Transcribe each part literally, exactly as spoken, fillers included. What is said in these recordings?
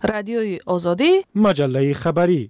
رادیوی آزادی، مجله خبری.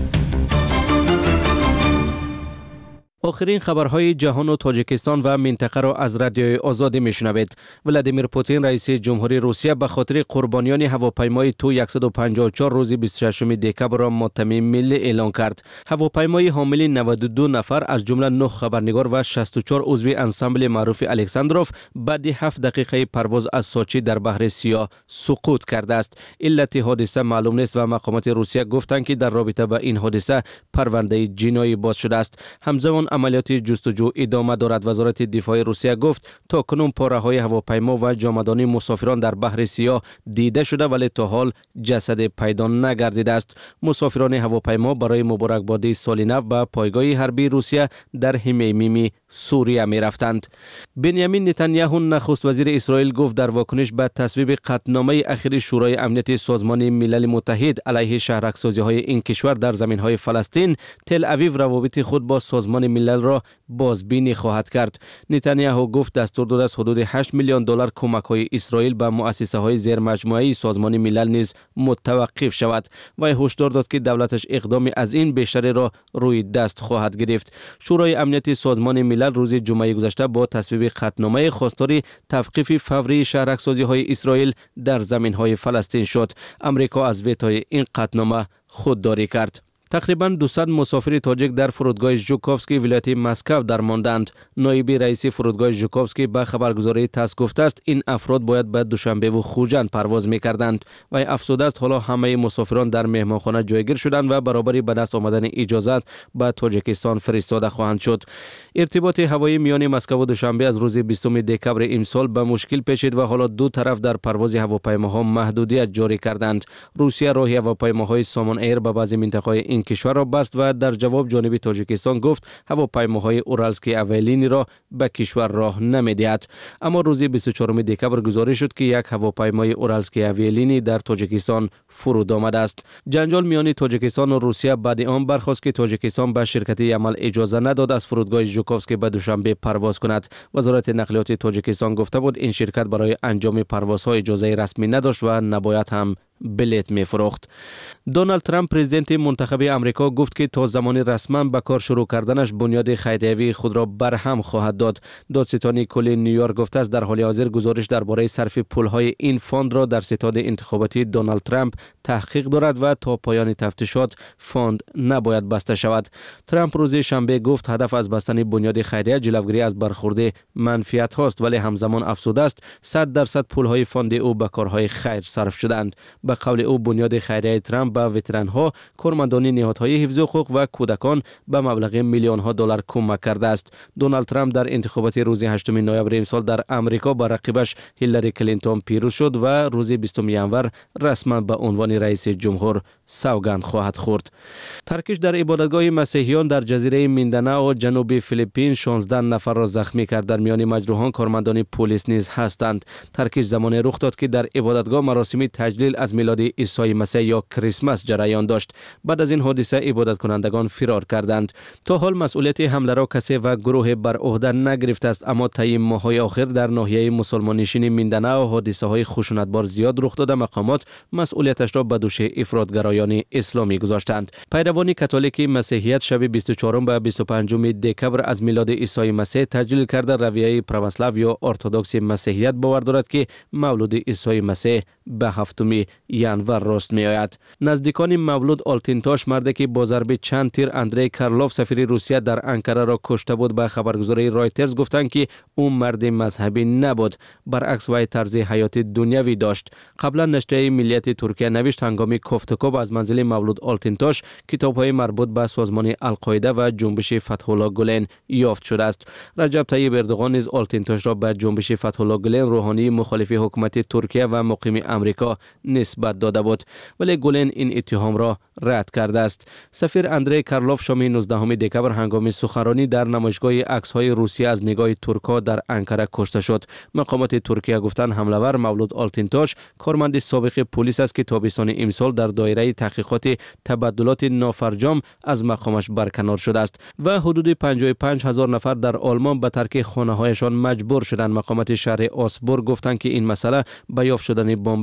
آخرین خبرهای جهان و تاجیکستان و منطقه را از رادیوی آزادی میشنوید. ولادیمیر پوتین رئیس جمهوری روسیه به خاطر قربانیان هواپیمای تو صد و پنجاه و چهار روز بیست و ششم دکبر را ماتم ملی اعلان کرد. هواپیمای حامل نود و دو نفر از جمله نه خبرنگار و شصت و چهار عضو انسامبل معروف الکساندروف بعد هفت دقیقه پرواز از سوچی در بحر سیاه سقوط کرده است. علت حادثه معلوم نیست و مقامات روسیه گفتند که در رابطه با این حادثه پرونده جنایی باز شده است. همزمان عملیات جستجو ادامه دارد. وزارت دفاع روسیه گفت تا کنون پاره‌های هواپیما و جامدان مسافران در بحر سیاه دیده شده ولی تا حال جسد پیدا نگردیده است. مسافران هواپیما برای مبارکبادی سال نو به پایگاه حربی روسیه در حمیمیم سوریه می رفتند. بنیامین نتانیاهو نخست وزیر اسرائیل گفت در واکنش به تصویب قطعنامه اخیر شورای امنیت سازمان ملل متحد علیه شهرک‌سازی‌های این کشور در زمین‌های فلسطین، تل اویو روابط خود با سازمان ملل را بازبینی خواهد کرد. نتانیاهو گفت دستور داده است حدود هشت میلیون دلار کمک‌های اسرائیل به مؤسسه‌های زیرمجموعه سازمان ملل نیز متوقف شود. و هشدار داد که دولتش اقدام از این بیشتری را روی دست خواهد گرفت. شورای امنیت سازمان ملل روز جمعه گذشته با تصویب قطعنامه خواستار توقیف فوری شهرک‌سازی‌های اسرائیل در زمین‌های فلسطین شد. امریکا از ویتوی این قطعنامه خودداری کرد. تقریباً دویست مسافر تاجیک در فرودگاه ژوکوفسکی ولایت مسکو درماندند. نایب رئیس فرودگاه ژوکوفسکی به خبرگزاری تاس گفته است این افراد باید به دوشنبه و خوجند پرواز می‌کردند و افسوده است حالا همه مسافران در مهمانخانه جایگیر شدند و برابری به دست آمدن اجازه به تاجیکستان فرستاده خواهند شد. ارتباط هوایی میان مسکو و دوشنبه از روز بیستم دکبر امسال به مشکل پیچید و حالا دو طرف در پرواز هواپیماها محدودیت جاری کردند. روسیه راه هواپیماهای سامان ایر به بعضی مناطق این کشور را بست و در جواب جانب تاجیکستان گفت هواپیماهای اورالسکی اویلینی را به کشور راه نمی‌دهد. اما روز بیست و چهارم دکبر گزارش شد که یک هواپیمای اورالسکی اویلینی در تاجیکستان فرود آمده است. جنجال میان تاجیکستان و روسیه بعد آن برخاست که تاجیکستان به شرکت یمل اجازه نداد از فرودگاه ژوکوفسکی به دوشنبه پرواز کند. وزارت نقلیات تاجیکستان گفته بود این شرکت برای انجام پروازها اجازه رسمی نداشت و نباید هم بلیت می فروخت. دونالد ترامپ پرزیدنت منتخب امریکا گفت که تا زمان رسما به کار شروع کردنش بنیاد خیریوی خود را برهم خواهد داد. دادستانی کل نیویورک گفته است در حال حاضر گزارش درباره صرف پولهای این فاند را در ستاد انتخاباتی دونالد ترامپ تحقیق دارد و تا پایان تفتیشات فاند نباید بسته شود. ترامپ روز شنبه گفت هدف از بستن بنیاد خیریه جلوگیری از برخورد منفیت هاست ولی همزمان افسوده است صد درصد پولهای فاند او به کارهای خیر صرف شدند. به قول او بنیاد خیریه ترامپ به وترانها، کارمندان نهادهای حفظ حقوق و کودکان به مبلغ میلیون ها دلار کمک کرده است. دونالد ترامپ در انتخابات روز هشتم نوامبر امسال در امریکا با رقیبش هیلاری کلینتون پیروز شد و روز بیستم ژانویه رسما به عنوان رئیس جمهور سوگند خواهد خورد. ترکش در عبادتگاه مسیحیان در جزیره میندانائو جنوب فیلیپین شانزده نفر را زخمی کرد. در میان مجروحان کارمندان پلیس نیز هستند. ترکش زمان رخ داد که در عبادتگاه مراسم تجلیل از میلاد عیسی مسیح یا کریسمس جریان داشت. بعد از این حادثه عبادت کنندگان فرار کردند. تا حال مسئولیت حمله را کسی و گروه بر عهده نگرفته است اما طی ماه‌های اخیر در ناحیه مسلمان نشین میندانائو حادثه‌های خشونتبار زیاد رخ داده. مقامات مسئولیتش را به دوش افراطگرایان اسلامی گذاشتند. پیروان کاتولیک مسیحیت شب بیست و چهارم و بیست و پنجم دکبر از میلاد عیسی مسیح تجلیل کرده. رویه پروسلاو یا ارتدوکس مسیحیت باور دارد که مولود عیسی مسیح به هفتم ژانویه راست می آید. نزدیکان مولود آلتینتاش مردی که با ضرب چند تیر اندری کارلوف سفیر روسیه در انقره را کشته بود به خبرگزاری رایترز گفتند که او مرد مذهبی نبود. برعکس وی طرز حیات دنیوی داشت. قبلا نشریه ملیت ترکیه نوشت هنگام کوفتکوب از منزل مولود آلتینتاش کتاب‌های مربوط به سازمان القاعده و جنبش فتح الله گولن یافت شده است. رجب طیب اردوغان نیز آلتینتاش را به جنبش فتح الله گولن روحانی مخالف حکومت ترکیه و مقیم امریکا نسبت داده بود ولی گولن این اتهام را رد کرده است. سفیر اندری کارلوف شام نوزدهم دکبر هنگام سخنرانی در نمایشگاه عکس‌های روسیه از نگاه ترک‌ها در انقره کشته شد. مقامات ترکیه گفتند حمله‌ور مولود آلتینتاش کارمند سابق پلیس است که تابستان امسال در دایره تحقیقات تبادلات نافرجام از مقامش برکنار شده است و حدود پنجاه و پنج هزار نفر در آلمان به ترک خانه‌هایشان مجبور شدند. مقامات شهر آسبورگ گفتند که این مسئله به یافت شدن بمب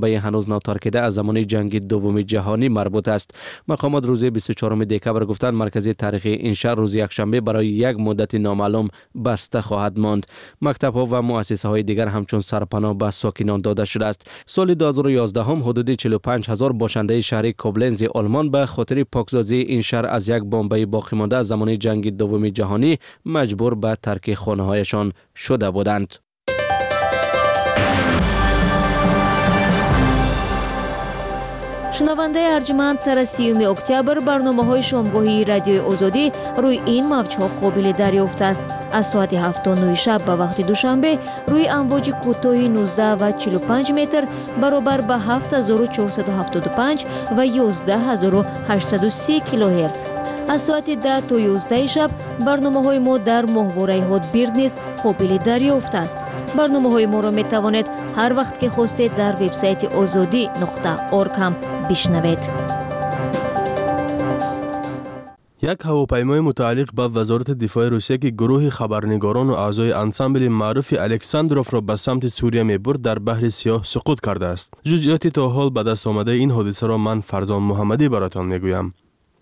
بمبئی هنوز ناتارکیده از زمان جنگ دوم جهانی مربوط است. مقامات روز بیست و چهارم دکبر گفتند مرکز تاریخی این شهر روز یکشنبه برای یک مدت نامعلوم بسته خواهد ماند. مکتب‌ها و مؤسسه‌های دیگر همچون سرپناه به ساکنان داده شده است. سال دو هزار و یازده هم حدود چهل و پنج هزار باشنده شهر کوبلنز آلمان به خاطر پاکسازی این شهر از یک بمبئی باقی مانده از زمان جنگ دوم جهانی مجبور به ترک خانه‌هایشان شده بودند. شنونده ارجمند، سر سیوم اکتبر برنامه‌های شامگاهی رادیوی آزادی روی این موج‌ها قابل دریافت است. از ساعت هفت تا نه شب به وقت دوشنبه روی امواج کوتاه نوزده و چهل و پنج متر برابر به هفت هزار و چهارصد و هفتاد و پنج و یازده هزار و هشتصد و سی کیلوهرتز. از ساعت ده تا یازده شب برنامه‌های ما در ماهواره هاتبیرد نیز قابل دریافت است. برنامه‌های ما را می‌توانید هر وقت که خواستید در وبسایت آزادی نقطه اورگ هم بشنوید. یک هواپیمای متعلق به وزارت دفاع روسیه که گروه خبرنگاران و اعضای انسامبل معروف الکساندروف را به سمت سوریه می‌برد در بحر سیاه سقوط کرده است. جزئیات تا حال به دست آمده این حادثه را من فرزان محمدی براتان میگویم.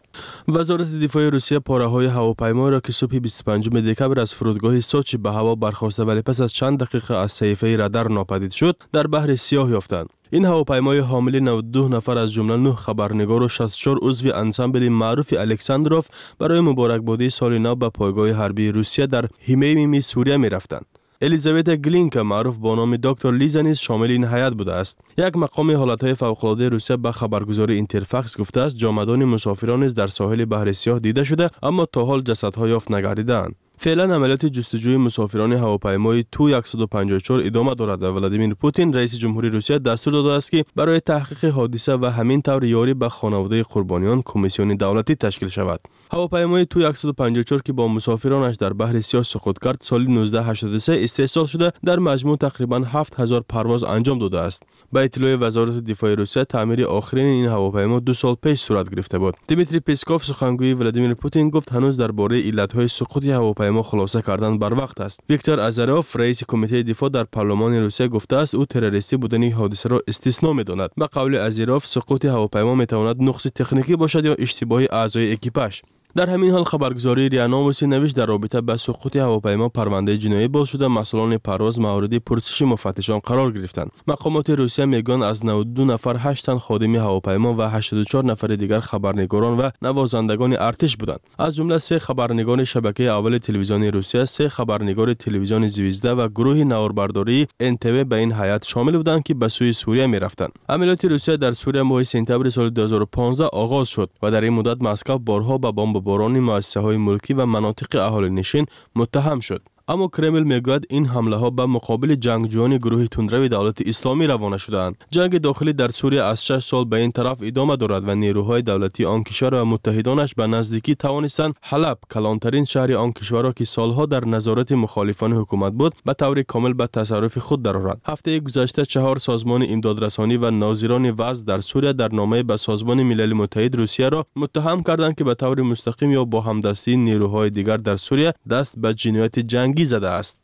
وزارت دفاع روسیه پاره‌های هواپیما را که صبح بیست و پنجم دکبر از فرودگاه سوچی به هوا برخاسته ولی پس از چند دقیقه از صحیفه رادار ناپدید شد، در بحر سیاه یافتند. این هواپیمای حامل نود و دو نفر از جمله نه خبرنگار و شصت و چهار عضو انسامبل معروف الکساندروف برای مبارکبادی سال نو به پایگاه حربی روسیه در هیمیمی سوریه می رفتند. الیزابت گلینک معروف با نام دکتر لیزا نیز شامل این هیئت بوده است. یک مقام حالتهای فوق‌العاده روسیه به خبرگزاری اینترفاکس گفته است جامدان مسافران نیز در ساحل بحر سیاه دیده شده اما تا حال جسدها یافت نگردیدند. فعلا عملیات جستجوی مسافران هواپیمای تو صد و پنجاه و چهار ادامه دارد و ولادیمیر پوتین رئیس جمهوری روسیه دستور داده است که برای تحقیق حادثه و همین طور یاری به خانواده قربانیان کمیسیون دولتی تشکیل شود. هواپیمای تو صد و پنجاه و چهار که با مسافرانش در بحر سیاه سقوط کرد سال نوزده هشتاد و سه استحصال شده در مجموع تقریبا هفت هزار پرواز انجام داده است. به اطلاع وزارت دفاع روسیه تعمیر آخرین این هواپیما دو سال پیش صورت گرفته بود. دیمیتری پسکوف سخنگوی ولادیمیر پوتین گفت هنوز درباره علت‌های سقوط هواپیما ما خلاصه کردن بر وقت است. ویکتور آزاروف رئیس کمیته دفاع در پارلمان روسیه گفته است او تروریستی بودن این حادثه را استثنا می‌داند. به قول آزاروف سقوط هواپیما می‌تواند نقص تکنیکی باشد یا اشتباه اعضای اکیپاژ. در همین حال خبرگزاری ریا نووسی نوشت در رابطه با سقوط هواپیما پرونده جنایی باز شده مسئولان پرواز مورد پرسش مفتشان قرار گرفتند. مقامات روسیه میگن از نود و دو نفر هشت تن خادم هواپیما و هشتاد و چهار نفر دیگر خبرنگاران و نوازندگان ارتش بودند. از جمله سه خبرنگار شبکه اول تلویزیون روسیه، سه خبرنگار تلویزیون زویزده و گروه نواربرداری ان تی وی به این هیئت شامل بودند که به سوی سوریه می‌رفتند. عملیات روسیه در سوریه ماه سپتامبر سال دو هزار و پانزده آغاز شد و در این مدت مسکو بارها به بمب باران مؤسسه‌های ملکی و مناطق اهالی نشین متهم شد. اما کرمل میگوید این حمله ها به مقابل جنگجویان گروه تندروی دولت اسلامی روانه شدند. جنگ داخلی در سوریه از شش سال به این طرف ادامه دارد و نیروهای دولتی آن کشور و متحدانش به نزدیکی توانستند حلب کلانترین شهر آن کشور را که سالها در نظارت مخالفان حکومت بود به طور کامل به تصرف خود درآورد. هفته گذشته چهار سازمان امدادرسانی و ناظران وضع در سوریه در نامه به سازمان ملل متحد روسیه را متهم کردند که به طور مستقیم یا با همدستی نیروهای دیگر در سوریه دست به جنایت جنگی زده است.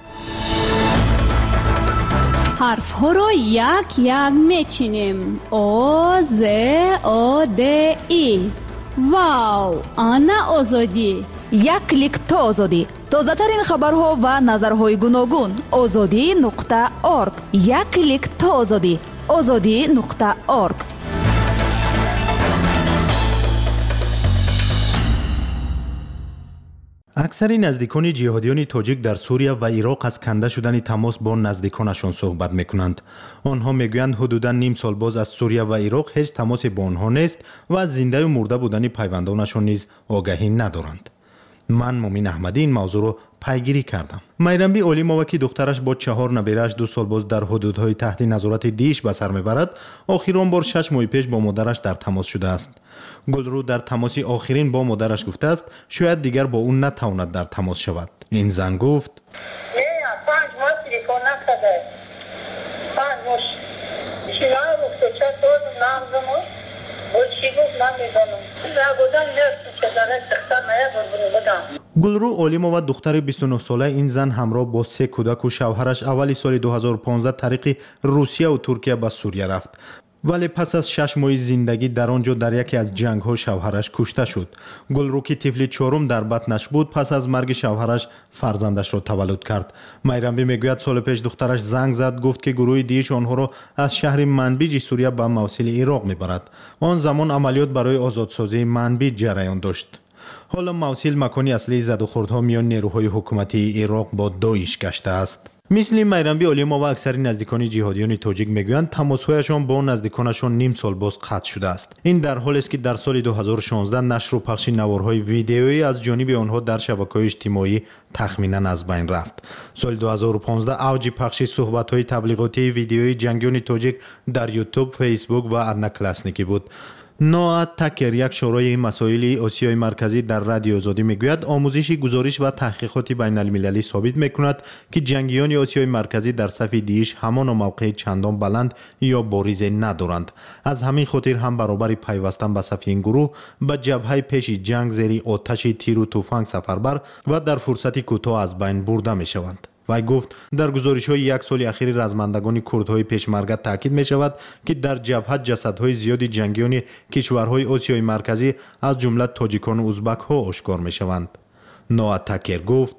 حرف ها را یک یک میچینیم. او ز او د ای. واو، آنا آزادی. یک کلیک تا آزادی. تازه ترین خبرها و نظرهای گوناگون. آزادی نقطه اورگ. یک کلیک تا آزادی. آزادی نقطه اورگ. اکثر نزدیکان جهادیان تاجیک در سوریه و عراق از کنده شدن تماس با نزدیکانشان صحبت میکنند. آنها میگویند حدوداً نیم سال باز از سوریه و عراق هیچ تماسی با آنها نیست و از زنده و مرده بودن پیوندانشان نیز آگاهی ندارند. من مومین احمدی این موضوع رو پیگیری کردم. میرنبی اولی موکی دخترش با چهار نبیرش دو سال باز در حدودهای تحت نظارت دیش به سر میبرد، آخرین بار شش ماه پیش با مادرش در تماس شده است. گلرو در تماسی آخرین با مادرش گفته است شاید دیگر با اون نتواند در تماس شود. این زن گفت نه پنج ماه تلفن نکرده. پنج ماه شینا گفت چه طور نام زمون بود چی گفت نمیدونم. نه بودم نه چه داره تختم نه بود بودم. گلرو اولیمووا دختر بیست و نه ساله این زن همراه با سه کودک و شوهرش اولی سال دو هزار و پانزده طریق روسیه و ترکیه به سوریه رفت. ولی پس از شش ماه زندگی در آنجا در یکی از جنگ ها شوهرش کشته شد. گلرو که طفل چهارم در بطنش بود پس از مرگ شوهرش فرزندش را تولد کرد. میرنبی میگوید سال پیش دخترش زنگ زد، گفت که گروه دیش آنها را از شهر منبیج سوریه به موصل عراق میبرد. آن زمان عملیات برای آزادسازی منبیج جریان داشت. حالا موصل مکانی اصلی زد و خوردها میان نیروهای حکومتی عراق با داعش گشته است. مثل میرنبی اولیمووا و اکثر نزدیکان جهادیان تاجیک میگویند تماسهایشان با نزدیکانشان نیم سال باز قطع شده است. این در حالی است که در سال دو هزار و شانزده نشر و پخش نوارهای ویدیویی از جانب آنها در شبکه‌های اجتماعی تخمینا از بین رفت. سال دو هزار و پانزده اوج پخش صحبت‌های تبلیغاتی ویدیویی جنگیان تاجیک در یوتیوب، فیسبوک و ادناکلاسنیکی بود. نوآ تکر، یک شورای مسائل آسیای مرکزی در رادیو آزادی میگوید آموزش، گزارش و تحقیقات بین المللی ثابت میکند که جنگیان آسیای مرکزی در صف دیش همان موقع چندان بلند یا بارز ندارند. از همین خاطر هم برابر پیوستن به صف این گروه به جبهه پیش جنگ زیر آتش تیر و تفنگ سفربر و در فرصت کوتاه از بین برده میشوند. وی گفت در گزارش‌های یک سال اخیر رزمندگان کردهای پیشمرگه تاکید می‌شود که در جبهه جسدهای زیادی جنگیان کشورهای آسیای مرکزی از جمله تاجیکان و ازبک‌ها آشکار می‌شوند. نوآ تکر گفت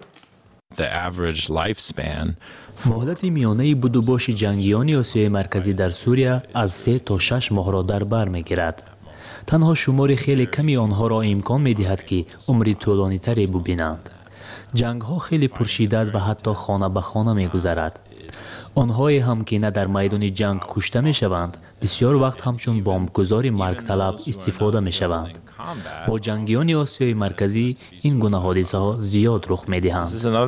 مهلت میانه بود و باش جنگیان آسیای مرکزی در سوریه از سه تا شش ماه را در بر می‌گیرد. تنها شمار خیلی کمی آنها را امکان می‌دهد که عمری طولانی‌تری ببینند. جنگ ها خیلی پرشدت و حتی خانه به خانه می گذرد. آنهایی هم که نه در میدان جنگ کشته می شوند بسیار وقت همچون بمبگذار مرگ طلب استفاده می شوند. با جنگیان آسیای مرکزی این گونه حادثه ها زیاد رخ می دهند.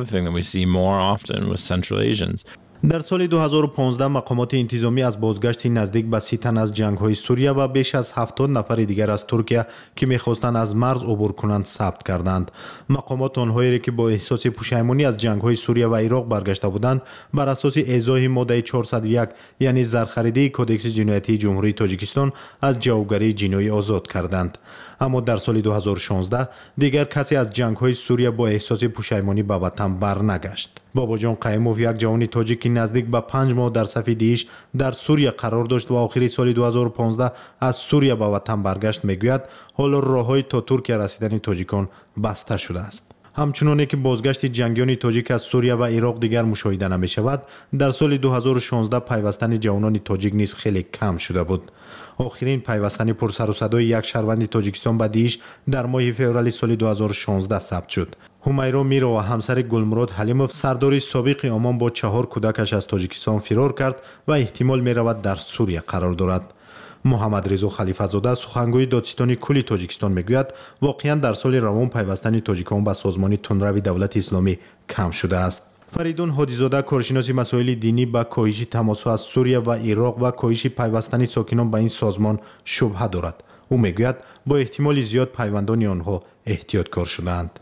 در سال دو هزار و پانزده مقامات انتظامی از بازگشت نزدیک به سی تن از جنگ‌های سوریه و بیش از هفتاد نفر دیگر از ترکیه که می‌خواستند از مرز عبور کنند ثبت کردند. مقامات آنهایی که با احساس پشیمانی از جنگ‌های سوریه و عراق برگشته بودند بر اساس اعضای ماده چهارصد و یک یعنی زرخریدی کدکس جنایتی جمهوری تاجیکستان از جوابگری جنایی آزاد کردند. اما در سال دو هزار و شانزده دیگر کسی از جنگ‌های سوریه با احساس پشیمانی به وطن برنگشت. بابا جان قیموف، یک جوان تاجیک نزدیک به پنج ماه در صف دیش در سوریه قرار داشت و آخر سال دو هزار و پانزده از سوریه به وطن برگشت، میگوید حالا راههای تا ترکیه رسیدن تاجیکان بسته شده است. همچنانه که بازگشت جنگیان تاجیک از سوریه و عراق دیگر مشاهده نمی شود، در سال دو هزار و شانزده پیوستن جوانان تاجیک نیز خیلی کم شده بود. آخرین پیوستن پرسر و صدای یک شهروند تاجیکستان به دیش در ماه فوریه سال دو هزار و شانزده ثبت شد. همیرا میرا و همسر گلمراد حلیموف سردار سابق آمان با چهار کودکش از تاجیکستان فرار کرد و احتمال می رود در سوریه قرار دارد. محمد رضا خلیفه زاده سخنگوی دادستانی کلی تاجیکستان میگوید واقعا در سال روان پیوستن تاجیکان به سازمان تندروی دولت اسلامی کم شده است. فریدون هادیزاده کارشناس مسائل دینی با کاهش تماس‌ها از سوریه و عراق و کاهش پیوستن ساکنان به این سازمان شبهه دارد. او میگوید با احتمال زیاد پیوندان آنها احتیاطکار شدند.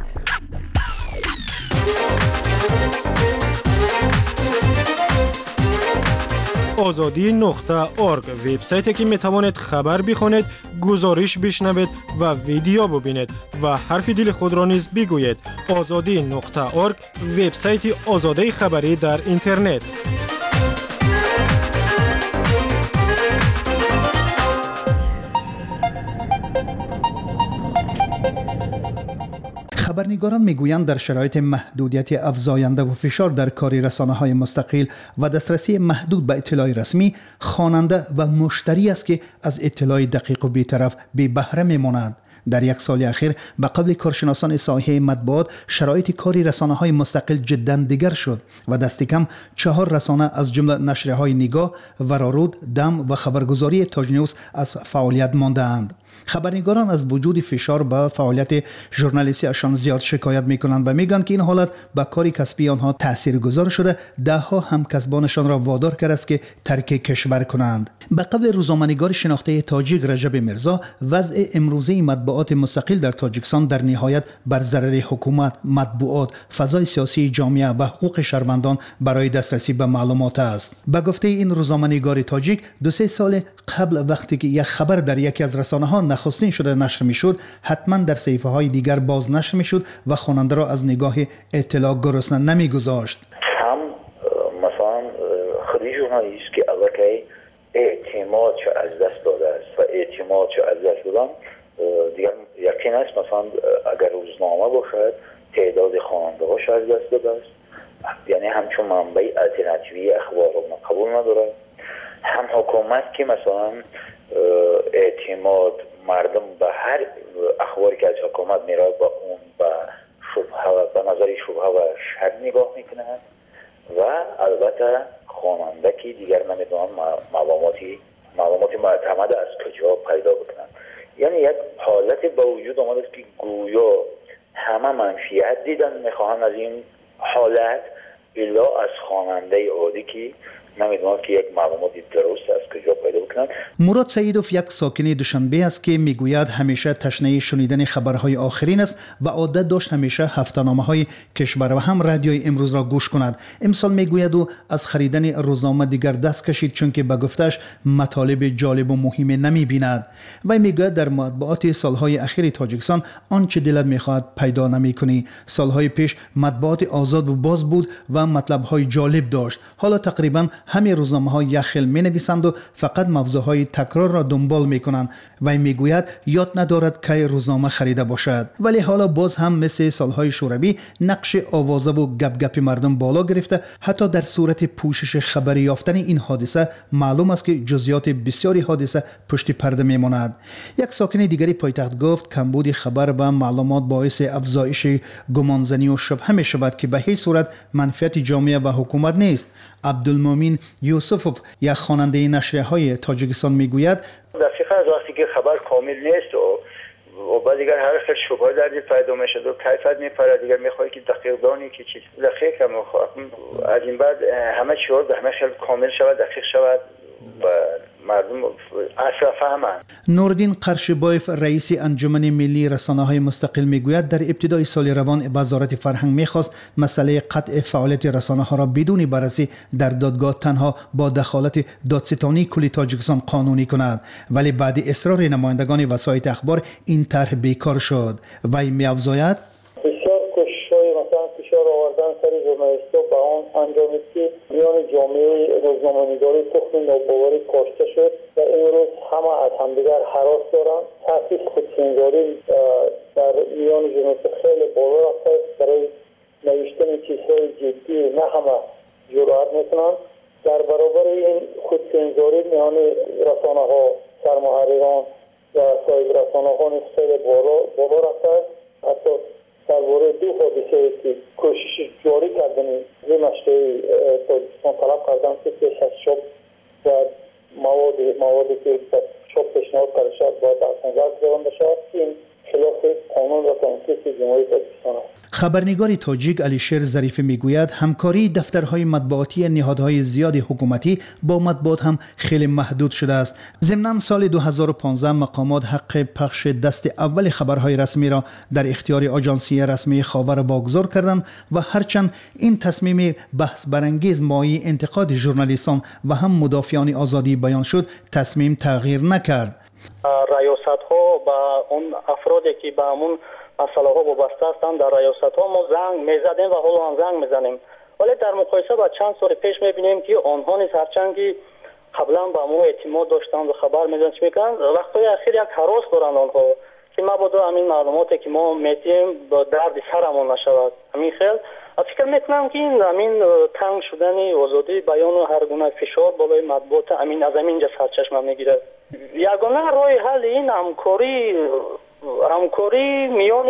آزادی نقطه ارگ وبسایتی که می توانید خبر بخوانید، گزارش بشنوید و ویدیو ببینید و حرف دل خود را نیز بگویید. آزادی نقطه ارگ وبسایت آزادی خبری در اینترنت. خبرنگاران میگویند در شرایط محدودیت افزاینده و فشار در کار رسانه‌های مستقل و دسترسی محدود به اطلاع رسمی، خواننده و مشتری است که از اطلاع دقیق و بی‌طرف بی بهره میمانند. در یک سال اخیر به قبل کارشناسان ساحه مطبوعات شرایط کاری رسانه‌های مستقل جدا دیگر شد و دست کم چهار رسانه از جمله نشریه‌های نگاه، ورارود، دم و خبرگزاری تاج نیوز از فعالیت مانده‌اند. خبرنگاران از وجود فشار به فعالیت ژورنالیستی اشان زیاد شکایت میکنند و میگن که این حالت به کار کسبی آنها تاثیرگذار شده، ده ها همکسبانشان را وادار کرده است که ترک کشور کنند. به قبل روزنامه‌نگار شناخته تاجیک رجب میرزا، وضع امروزه مطبوعات مستقل در تاجیکستان در نهایت بر ضرر حکومت، مطبوعات، فضای سیاسی جامعه و حقوق شهروندان برای دسترسی به معلومات است. به گفته این روزنامه‌نگار تاجیک، دو سه سال قبل وقتی که یک خبر در یکی از رسانه‌ها ها نخستین شده نشر میشد، حتما در صحیفه های دیگر باز نشر میشد و خواننده را از نگاه اطلاع گرسنه نمیگذاشت. هم مثلا خیلی ژورنالیست که الکی اعتماد چه از دست داده است و اعتماد چه از دست دادن دیگر یقین است. مثلا اگر روزنامه باشد تعداد خواننده هاش از دست داده است، یعنی همچون منبع الترناتیوی اخبار رو قبول نداره. هم حکومت که مثلا اعتماد مردم به هر اخباری که از حکومت میراد با اون با شبهه به نظر شبهه و شک نگاه میکنه و البته خواننده که دیگر نمیدونن معلوماتی معلوماتی معتمد از کجا پیدا بکنن. یعنی یک حالت به وجود آمده است که گویا همه منفیت دیدن میخواهن از این حالت الا از خواننده عادی که نمیدونم که یک معلوماتی درست است کجا پیدا بکنن. مراد سعیدوف یک ساکن دوشنبه است که میگوید همیشه تشنه شنیدن خبرهای آخرین است و عادت داشت همیشه هفته‌نامه های کشور و هم رادیوی امروز را گوش کند. امسال میگوید او از خریدن روزنامه دیگر دست کشید چون که به گفتش مطالب جالب و مهم نمیبیند. و میگوید در مطبوعات سالهای اخیر تاجیکستان آنچه دلت میخواهد پیدا نمیکنی. سالهای پیش مطبوعات آزاد و باز بود و مطلبهای جالب داشت. حالا تقریبا همه روزنامه‌ها یک خل می‌نویسند و فقط موضوعهای تکرار را دنبال می‌کنند و میگوید یاد ندارد که روزنامه خریده باشد. ولی حالا باز هم مثل سالهای شوروی نقش آوازه و گپ گپ مردم بالا گرفته. حتی در صورت پوشش خبری یافتن این حادثه معلوم است که جزئیات بسیاری حادثه پشت پرده میماند. یک ساکن دیگری پایتخت گفت کمبود خبر و معلومات باعث افزایش گمانزنی و شبهه می‌شود که به هیچ صورت منفعت جامعه و حکومت نیست. عبدالمومن یوسفوف یک خواننده نشریه‌های تاجیکستان میگوید دقیقاً از وقتی که خبر کامل نیست و و بعد دیگر هر خیلی شبهه در دید پیدا میشه و کیفیت میپره دیگر میخوای که دقیق دانی که چیز دقیق هم میخواد از این بعد همه چیز به همه خیلی کامل شود دقیق شود و مردم اصلا فهمند. نوردین قرشبایف رئیس انجمن ملی رسانه‌های مستقل میگوید در ابتدای سال روان وزارت فرهنگ میخواست مسئله قطع فعالیت رسانه‌ها را بدون بررسی در دادگاه تنها با دخالت دادستانی کل تاجیکستان قانونی کند، ولی بعد اصرار نمایندگان وسایط اخبار این طرح بیکار شد. وی می‌افزاید بسیار کوشش‌های مثلا فشار آوردن سر ژورنالیست‌ها به آن انجامید که میان جامعه روزنامه‌نگاری تخم ناباوری کاشته شد و امروز همه از همدیگر هراس دارند. تأسیس خودسنگاری در میان ژورنالیست‌ها خیلی بالا رفته است. برای نوشتن چیزهای جدی نه همه جرأت میکنند. در برابر این خودسنگاری میان رسانه‌ها، سرمحرران و صاحب رسانه‌ها خیلی بالا بالا رفته است. حتی درباره دو حادثه که کوشش جاری کردن زیر نشریه تاجیکستان طلب کردن که پیش از چاپ و مواد موادی که چاپ پیشنهاد کرده شد باید در نظر گرفته شود. این خلاف قانون و کنستیتوسیون جمهوری تاجیکستان است. خبرنگار تاجیک علیشیر ظریفی میگوید همکاری دفترهای مطبوعاتی نهادهای زیاد حکومتی با مطبوعات هم خیلی محدود شده است. ضمناً سال دو هزار و پانزده مقامات حق پخش دست اول خبرهای رسمی را در اختیار آژانسی رسمی خاور واگذار کردند و هرچند این تصمیم بحث برانگیز مایه انتقاد ژورنالیستان و هم مدافعان آزادی بیان شد، تصمیم تغییر نکرد. ریاست ها با اون افرادی که به همون مسئله ها وابسته هستند در ریاست ها ما زنگ میزدیم و حالا هم زنگ میزنیم، ولی در مقایسه با چند سال پیش میبینیم که آنها نیز هرچند قبلا به ما اعتماد داشتند و خبر میدن چی میکنند، وقتی اخیر یک هراس دارند آنها که مبادا همین معلوماتی که ما میدیم با درد سرمون نشود. همین خیل فکر میکنم که این همین تنگ شدن آزادی بیان و هر گونه فشار بالای مطبوعات همین از همینجا سرچشمه میگیره. یگانه راه حل این همکاری همکاری میان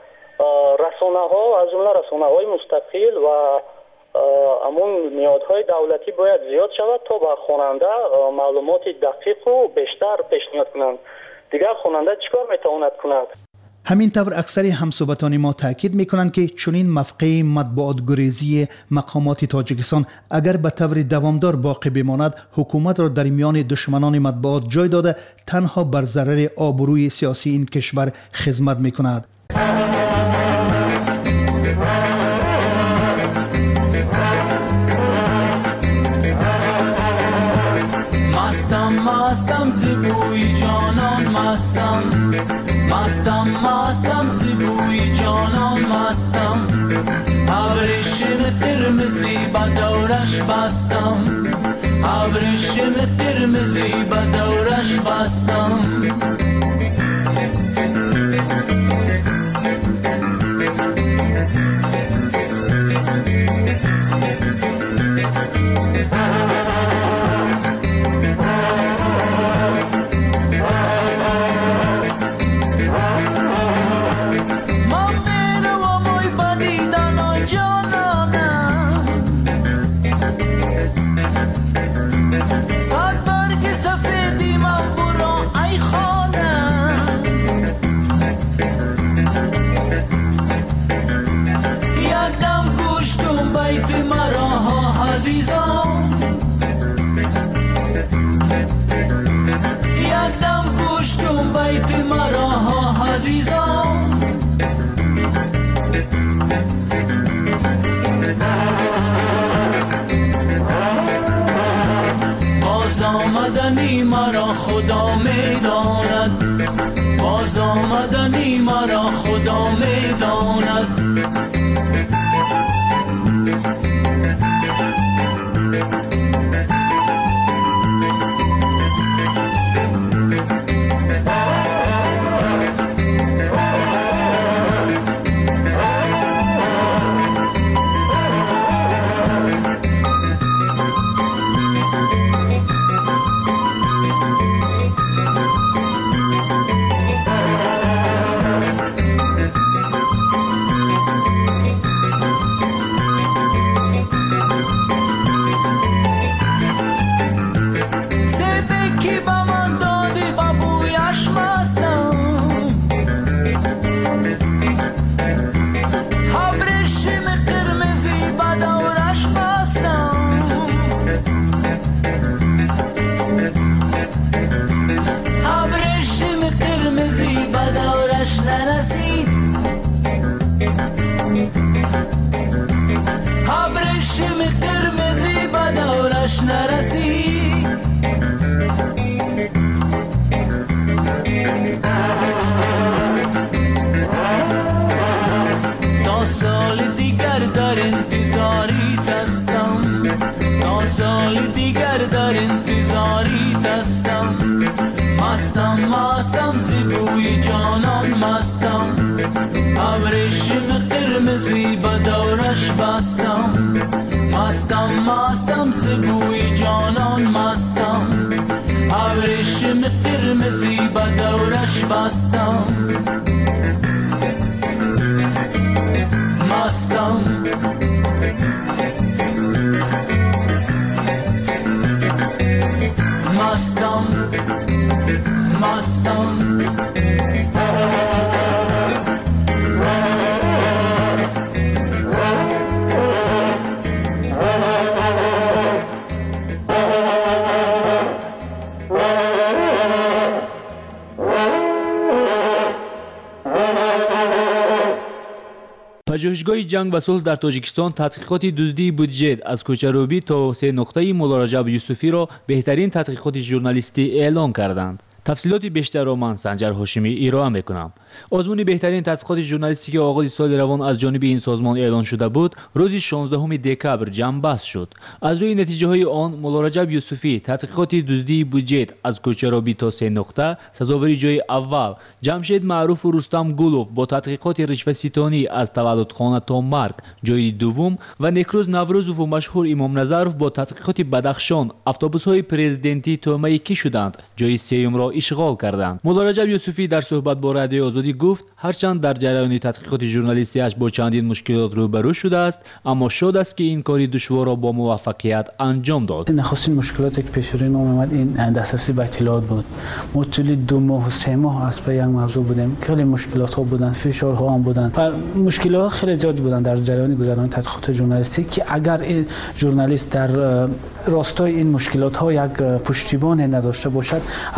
رسانه ها از جمله رسانه های مستقل و همون نهادهای دولتی باید زیاد شود تا به خواننده معلومات دقیق و بیشتر پیشنهاد کنند. دیگر خواننده چیکار میتواند کند؟ همین طور اکثر همصحبتان ما تاکید میکنند که چنین مفقه مطبوعات گریزی مقامات تاجیکستان اگر به طور دوامدار باقی بماند حکومت را در میان دشمنان مطبوعات جای داده تنها بر ضرر آبروی سیاسی این کشور خدمت میکند. مستم مستم زبوی جانان مستم مستم مستم زیبوی جانان مستم ابریشم قرمزی با دورش بستم ابریشم قرمزی با دورش بستم باز آمدنی مرا خدا میداند باز آمدنی مرا خدا میداند مستم زیبوی جانان مستم ابریشم قرمزی با دورش بستم مستم مستم زیبوی جانان مستم ابریشم قرمزی با دورش بستم مستم مستم مستم پژوهشگاه جنگ و صلح در تاجیکستان تحقیقات دزدی بودجه از کوچروبی تا سه نقطه مولا رجب یوسفی را بهترین تحقیقات ژورنالیستی اعلام کردند. تفصیلات بیشتر را من سنجر هاشمی ارائه میکنم. آزمون بهترین تحقیقات ژورنالیستی که آغاز سال روان از جانب این سازمان اعلان شده بود، روز شانزدهم دکبر جمع بست شد. از روی نتیجه های آن مولا رجب یوسفی تحقیقات دزدی بودجه از کوچروبی تا سه نقطه سزاوری جای اول، جمشید معروف و رستم گولوف با تحقیقات رشوه‌ستانی از تولدخانه تا مرگ جای دوم و نکروز نوروزوف و مشهور امام نظرف با تحقیقات بدخشان اتوبوس های پرزیدنتی تومه کی شدند جای سوم را اشغال کردند. مولا رجب یوسفی در صحبت با رادیو آزادی گفت هرچند در جریان تحقیقات ژورنالیستی‌اش با چندین مشکلات روبرو شده است، اما شاد است که این کاری دشوار را با موفقیت انجام داد. نخستین مشکلاتی که پیش روی ما اومد این دسترسی به اطلاعات بود. ما طول دو ماه و سه ماه از پی یک موضوع بودیم. خیلی مشکلات ها بودن، فشارها هم بودن و مشکلات خیلی زیادی بودن در جریان گذران تحقیقات ژورنالیستی که اگر این ژورنالیست در راستای این مشکلات ها یک پشتیبان نداشته باشد، البته او را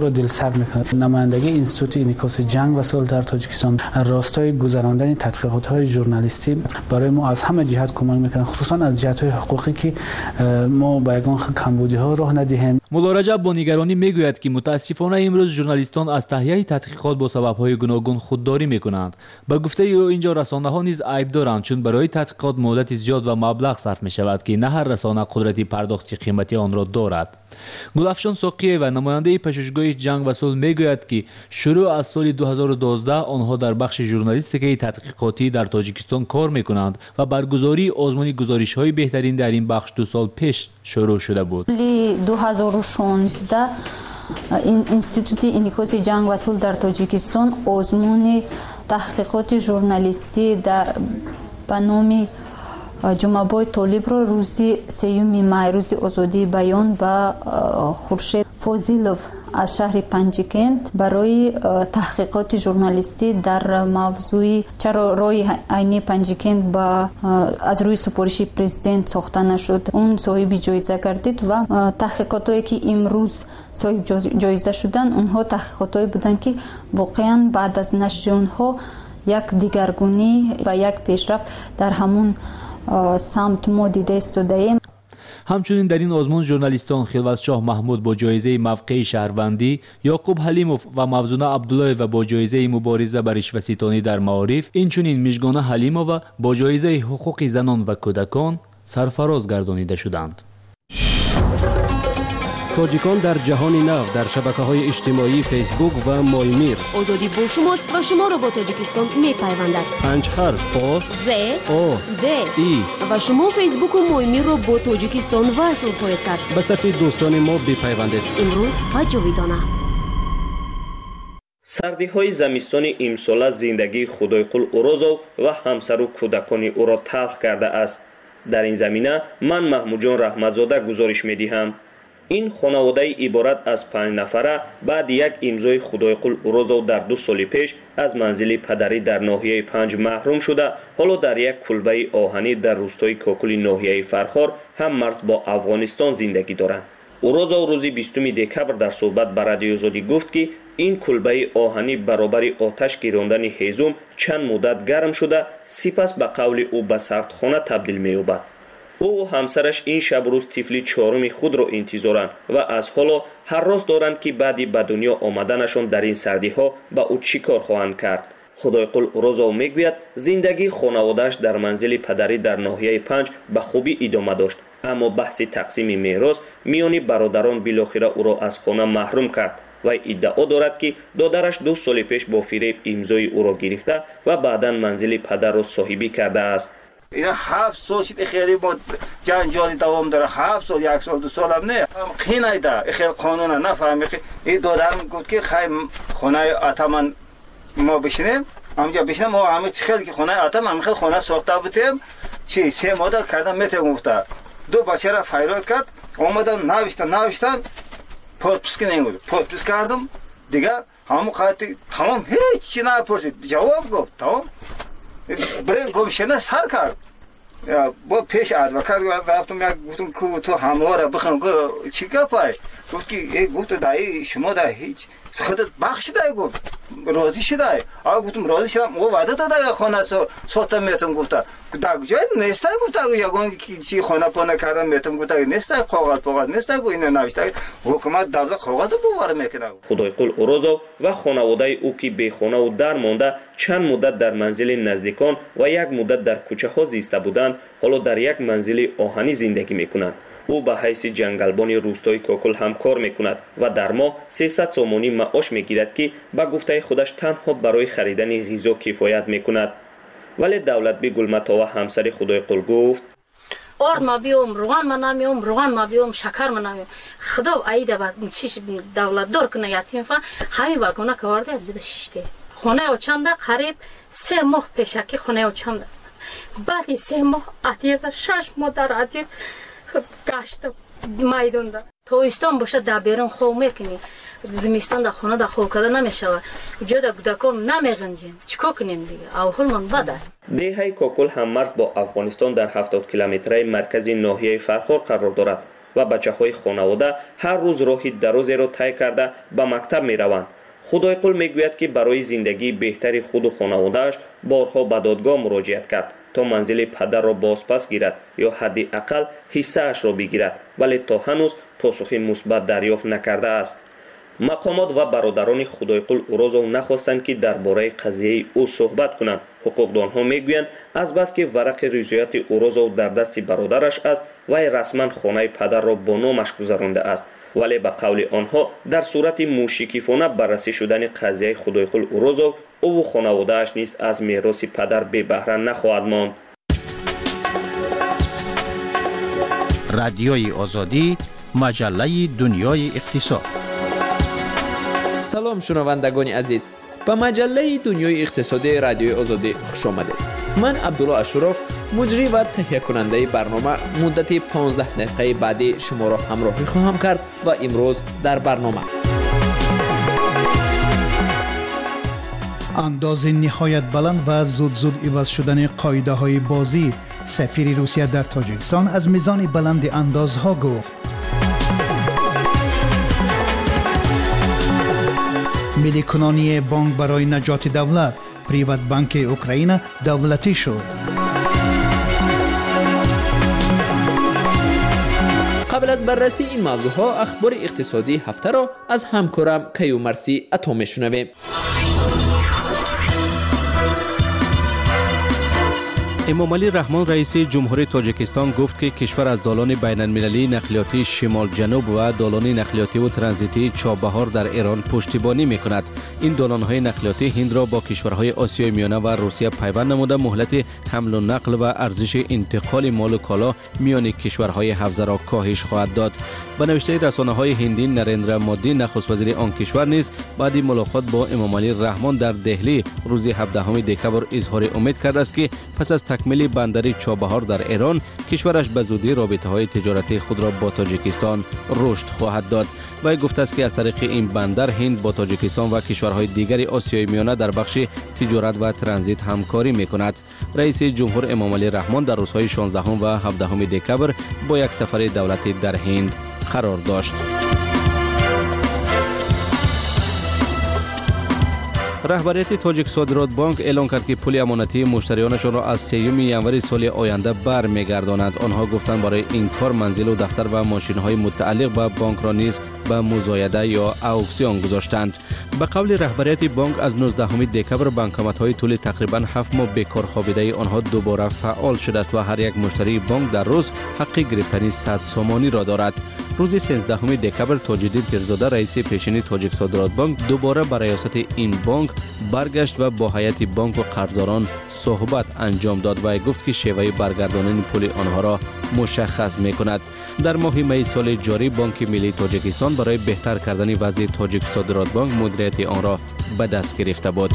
را دلسرد می‌کند. نمایندگی اینستیتوت انعکاس جنگ و صلح در تاجیکستان راستای گذراندن تحقیقات‌های ژورنالیستی برای ما از همه جهت کمک می‌کند، خصوصا از جهت‌های حقوقی که ما با یگان کمبودی‌ها راه ندهیم. مولا رجب با نگرانی میگوید که متاسفانه امروز ژورنالیستان از تهیه تحقیقات با سبب‌های گوناگون خودداری می‌کنند. به گفته او اینجا رسانه‌ها نیز عیب دارند، چون برای تحقیقات مهلت زیاد و مبلغ صرف می‌شود که نه هر رسانه قدرتی پرداخت قیمتی آن را دارد. گلافشان ساقی و نماینده پژوهشگاه جنگ و صلح میگوید که شروع از سال دو هزار و دوازده آنها در بخش ژورنالیستیک تحقیقاتی در تاجیکستان کار می‌کنند و برگزاری آزمون گزارش‌های بهترین در این بخش دو سال پیش شروع شده بود. دو هزار و شانزده این انستیتوت انعکاس جنگ و صلح در تاجیکستان آزمون تحقیقات ژورنالیستی در به نام جمعه‌بای طالب را روزی سیوم می روز آزادی بیان به خورشید فاضلوف از شهر پنجکند برای تحقیقات ژورنالیستی در موضوع چرا رای عینی پنجکند با از روی سپارش پرزیدنت ساخته نشد اون صاحب جایزه گردید و تحقیقاتی که امروز صاحب جایزه شدن اونها تحقیقاتی بودند که واقعا بعد از نشر اونها یک دیگرگونی و یک پیشرفت در همون سمت ما دیده استوده‌ایم. همچنین در این آزمون ژورنالیستان خلوت شاه محمود با جایزه موقع شهروندی، یعقوب حلیموف و مفزونه عبدالله و با جایزه مبارزه بر رشوه‌ستانی در معارف، اینچنین مژگانه حلیمووا با جایزه حقوق زنان و کودکان سرفراز گردانیده شدند. تاجیکان در جهان نو در شبکه‌های اجتماعی فیسبوک و مایمیر. آزادی با شماست و شما را با تاجیکستان می‌پیوندد. پنج حرف آ ز او د ای و شما فیسبوک و مایمیر را با تاجیکستان وصل خواهید کرد. به صفحه دوستان ما بپیوندید. امروز و جاویدانه. سردی‌های زمستان امسال زندگی خدایقل اورازو و همسر و کودکان او را تلخ کرده است. در این زمینه من محمود جان رحمتزاده گزارش می‌دهم. این خانواده عبارت از پنج نفره بعد یک امضای خدایقل اورازو در دو سال پیش از منزل پدری در ناحیه پنج محروم شده حالا در یک کلبه آهنی در روستای کاکل ناحیه فرخار هم مرز با افغانستان زندگی دارند. اورازو روز بیستم دکبر در صحبت با رادیو آزادی گفت که این کلبه آهنی برابر آتش گیراندن هیزم چند مدت گرم شده سپس به قول او به سردخانه تبدیل می‌یابد. او و همسرش این شب روز طفلی چهارم خود را انتظارند و از حالا هر روز دارند که بعدی به دنیا آمدنشان در این سردی ها با او چی کار خواهند کرد. خدایقل اورازو میگوید زندگی خانواده‌اش در منزل پدری در ناحیه پنج به خوبی ادامه داشت، اما بحث تقسیم میراث میان برادران بالاخره او را از خانه محروم کرد و ادعا دارد که دادرش دو سال پیش با فریب امضای او را گرفته و بعدا منزل پدر را صاحبی کرده است. اینا هفت سال شد خیلی با جنجالی دوام داره، هفت سال یک سال دو سال هم نه خیلی ده خیلی قانون نفهمی. این دادرم گفت که خیلی خانه اتمن ما بشینیم همجا بشینیم ما همه خیلی که خانه اتم هم خیلی خانه ساخته بودیم چی سه ماده کردن میتونم گفته دو بچه را فیراد کرد آمدن نوشتن نوشتن پادپس کنیم بود پادپس کردم دیگه همون خاطی تمام هیچ چی نپرسید جواب گفت تمام برای گمشنه سر کرد با پیش ادوکات رفتم یک گفتم که تو همه را بخون چی گفت گفت که گفت دایی شما دا هیچ خودت بخش دایی گفت راضی شده آقا گفتم راضی شدم او وعده داده خانه ساختم میتونم گفته در جای نیسته گفته یگان چی خانه پانه کردم میتونم گفته نیسته کاغذ پاغذ نیسته گو اینو نوشته حکومت دولت کاغذ باور میکنه. خدایقل اورازو و خانواده او که بی خانه و در مانده چند مدت در منزل نزدیکان و یک مدت در کوچه ها زیسته بودند حالا در یک منزل آهنی زندگی میکنند. او به حیث جنگلبان روستای کاکل هم کار میکند و در ماه سیصد سومانی معاش میگیرد که به گفته خودش تنها برای خریدن غذا کفایت میکند. ولی دولت بی گلمتا و همسر خدایقل گفت آرد ما بیام روغن ما نمیام روغن ما بیام شکر ما نمیام خدا ایده بعد چیش دولت دار کنه یتیم فا همین واگونا کارده دیده شیشته خونه و چنده قریب سه ماه پیشکی خونه و چنده بعد سه ماه اتیر شش ماه در اتیر گشت میدون ده تابستان باشه در بیرون خوب میکنی زمستان در خونه در خوب کده نمیشود جا در کودکان نمیغنجیم چیکار کنیم دیگه احوالمان بده. دهه کاکل هم مرز با افغانستان در هفتاد کیلومتری مرکزی ناحیه فرخار قرار دارد و بچه‌های خانواده هر روز راهی درازی را طی کرده به مکتب می‌روند. خدایقل میگوید که برای زندگی بهتری خود و خانواده‌اش بارها به دادگاه مراجعت کرد تا منزل پدر را بازپس گیرد یا حداقل حصه اش را بگیرد، ولی تا هنوز پاسخی مثبت دریافت نکرده است. مقامات و برادران خدایقل او را نخواستند که درباره قضیه او صحبت کنند. حقوقدانها میگویند از بس که ورق رضایت او را در دست برادرش است و رسما خانه پدر را با نامش گذرانده است، ولی به قول آنها در صورت موشکیفانه بررسی شدن قضیه خدایقل اوروزو او و خانواده‌اش نیز از میراث پدر بی بهره نخواهد ماند. رادیوی آزادی، مجله دنیای اقتصاد. سلام شنوندگان عزیز، به مجله دنیای اقتصادی رادیوی آزادی خوش آمدید. من عبدالله اشرف، مجری و تهیه کننده برنامه، مدت پانزده دقیقه بعدی شما را همراهی خواهم کرد و امروز در برنامه انداز نهایت بلند و زود زود عوض شدن قاعده های بازی. سفیر روسیه در تاجیکستان از میزان بلند اندازها گفت. ملی کنانی بانک برای نجات دولت، پریوت بانک اوکراین دولتی شد. قبل از بررسی این موضوع ها، اخبار اقتصادی هفته را از همکارم کیومرثی عطا میشنویم. امامعلی رحمان رئیس جمهوری تاجیکستان گفت که کشور از دالان بین المللی نقلیاتی شمال جنوب و دالان نقلیاتی و ترانزیتی چابهار در ایران پشتیبانی میکند. این دالان های نقلیاتی هند را با کشورهای آسیای میانه و روسیه پیوند نموده مهلت حمل و نقل و ارزش انتقال مال و کالا میان کشورهای حوزه را کاهش خواهد داد. به نوشته رسانه‌های هندی، نریندرا مودی نخست وزیر آن کشور نیز بعد ملاقات با امامعلی رحمان در دهلی روز هفدهم دکبر اظهار امید کرده است که پس از تکمیل بندر چابهار در ایران، کشورش به زودی رابطه‌های تجارتی خود را با تاجیکستان رشد خواهد داد. و گفته است که از طریق این بندر هند با تاجیکستان و کشورهای دیگری آسیای میانه در بخش تجارت و ترانزیت همکاری می‌کند. رئیس جمهور امامعلی رحمان در روزهای شانزدهم و هفدهم دکبر با یک سفر دولتی در هند قرار داشت. رهبریت تاجیک صادرات بانک اعلام کرد که پول امانتی مشتریانشان را از سوم ژانویه سال آینده برمیگرداند. آنها گفتند برای این کار منزل و دفتر و ماشین‌های متعلق به بانک را نیز به مزایده یا اکسیون گذاشتند. به قول رهبریت بانک از نوزدهم دکبر بانکومت‌های طول تقریباً هفت ماه بیکار خوابیده آنها دوباره فعال شده است و هر یک مشتری بانک در روز حق گرفتن صد سومانی را دارد. روز سیزدهم دکبر تاج‌الدین پیرزاده رئیس پیشین تاجیک صادرات بانک دوباره به ریاست این بانک برگشت و با هیئت بانک و قرضداران صحبت انجام داد و گفت که شیوه برگرداندن پول آنها را مشخص می‌کند. در ماه می سال جاری بانک ملی تاجیکستان برای بهتر کردن وضع تاجیک صادرات بانک مدیریت آن را به دست گرفته بود.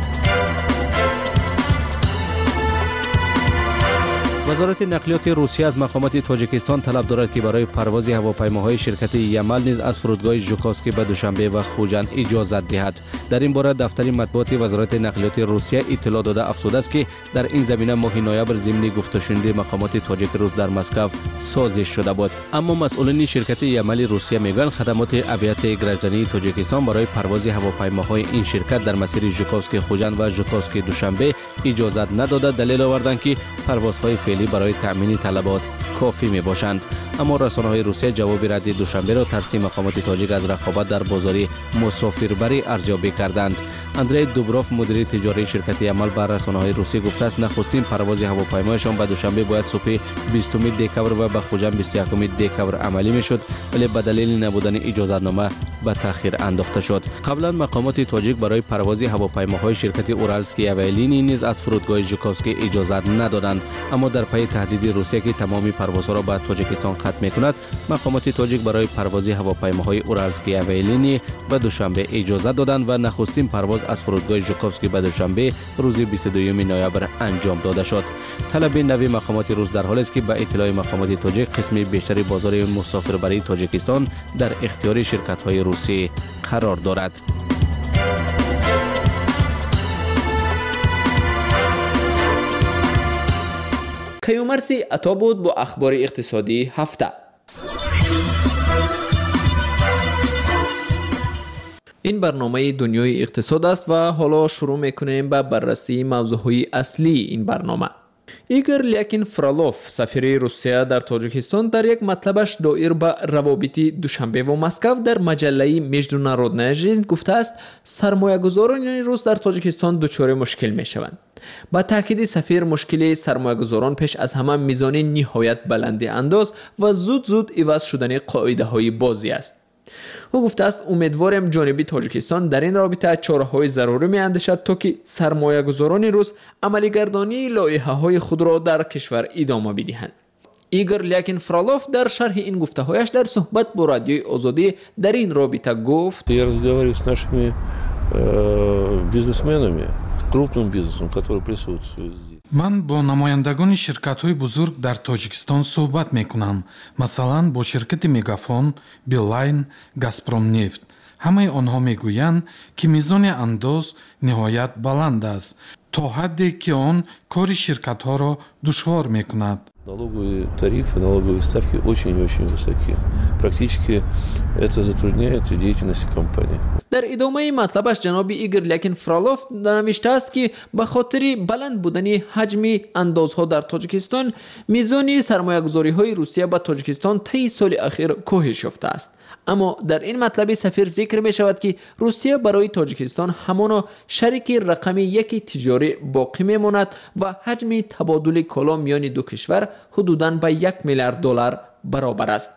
وزارت نقلیات روسیه از مقامات تاجیکستان طلب دارد که برای پرواز هواپیماهای شرکت یمل نیز از فرودگاه ژوکوسکی به دوشنبه و خوجند اجازت دهد. در این باره دفتر مطبوعات وزارت نقلیات روسیه اطلاع داده افزوده است که در این زمینه ماه نوامبر ضمن گفتگوشنده مقامات تاجیک روس در مسکو سازش شده بود. اما مسئولین شرکت یمل روسیه میگویند خدمات اویات گرجدانی تاجیکستان برای پرواز هواپیماهای این شرکت در مسیر ژوکوسکی خوجند و ژوکوسکی دوشنبه اجازت نداده. دلیل آوردند که پروازهای فعلی برای تامین طلبات کافی می باشند. اما رسانه‌های روسیه جواب رد دوشنبه را ترسیم مقامات تاجیک از رقابت در بازاری مسافربری ارزیابی کردند. اندری دوبروف مدیر تجاری شرکت یمل بر رسانه‌های روسیه گفته است نخستین پرواز هواپیمایشان به دوشنبه باید صبح بیستم دکبر و به خوجند بیست و یکم دکبر عملی میشد، ولی به دلیل نبودن اجازتنامه به تأخیر انداخته شد. قبلا مقامات تاجیک برای پرواز هواپیماهای شرکت اورالسکی اویالینی نیز از فرودگاه ژوکوسکی اجازت ندادند، اما در پی تهدید روسیه که تمامی پروازها را به تاجیکستان قطع میکند، مقامات تاجیک برای پرواز هواپیماهای اورالسکی اویالینی به دوشنبه اجازت دادند و نخستین پرواز از فرودگاه ژوکوسکی به دوشنبه روز بیست و دوم نوامبر انجام داده شد. طلب نوی مقامات روس در حالی است که به اطلاع مقامات تاجیک قسم بیشتری بازار مسافربری تاجیکستان در اختیار شرکت‌های روسی قرار دارد. کیومرثی عطا بود با اخبار اقتصادی هفته. این برنامه دنیای اقتصاد است و حالا شروع میکنیم به بررسی موضوعهای اصلی این برنامه. ایگور لیاکین فرالوف سفیر روسیه در تاجیکستان در یک مطلبش دایر به روابط دوشنبه و مسکو در مجله международная жизнь گفته است سرمایه‌گذاران روس در تاجیکستان دچار مشکل میشوند. با تاکید سفیر مشکل سرمایه‌گذاران پیش از همه میزان نهایت بلند انداز و زود زود عوض شدن قاعده‌های بازی است. او گفته است امیدواریم جانب تاجیکستان در این رابطه چاره‌های ضروری می‌اندیشد تا که سرمایه‌گذاران روس عملی‌گردانی لایحه‌های خود را در کشور ادامه بدهند. ایگور لیاکین فرالوف در شرح این گفته‌هایش در صحبت با رادیوی آزادی در این رابطه گفت: Я разговариваю с нашими бизнесменами, крупным бизнесом, который присутствует здесь. من با نمایندگان شرکت‌های بزرگ در تاجیکستان صحبت می‌کنم. مثلا با شرکت مگافون، بیلاین، گازپروم نفت. همه آنها میگویند که میزان انداز نهایت بلند است تا حدی که آن کار شرکت‌ها را دشوار می‌کند. Налоговые тарифы, налоговые ставки очень-очень высоки. Практически это затрудняет деятельность компании. در ادامه مطلبش جناب ایگور لیاکین فرالوف نوشته است که به خاطر بلند بودن حجم اندازها در تاجیکستان میزان سرمایه‌گذاری‌های روسیه به تاجیکستان طی سال اخیر کاهش یافته است. اما در این مطلب سفیر ذکر می شود که روسیه برای تاجیکستان همانا شریک رقم یک تجاری باقی می ماند و حجم تبادل کالا میان دو کشور حدوداً به یک میلیارد دلار برابر است.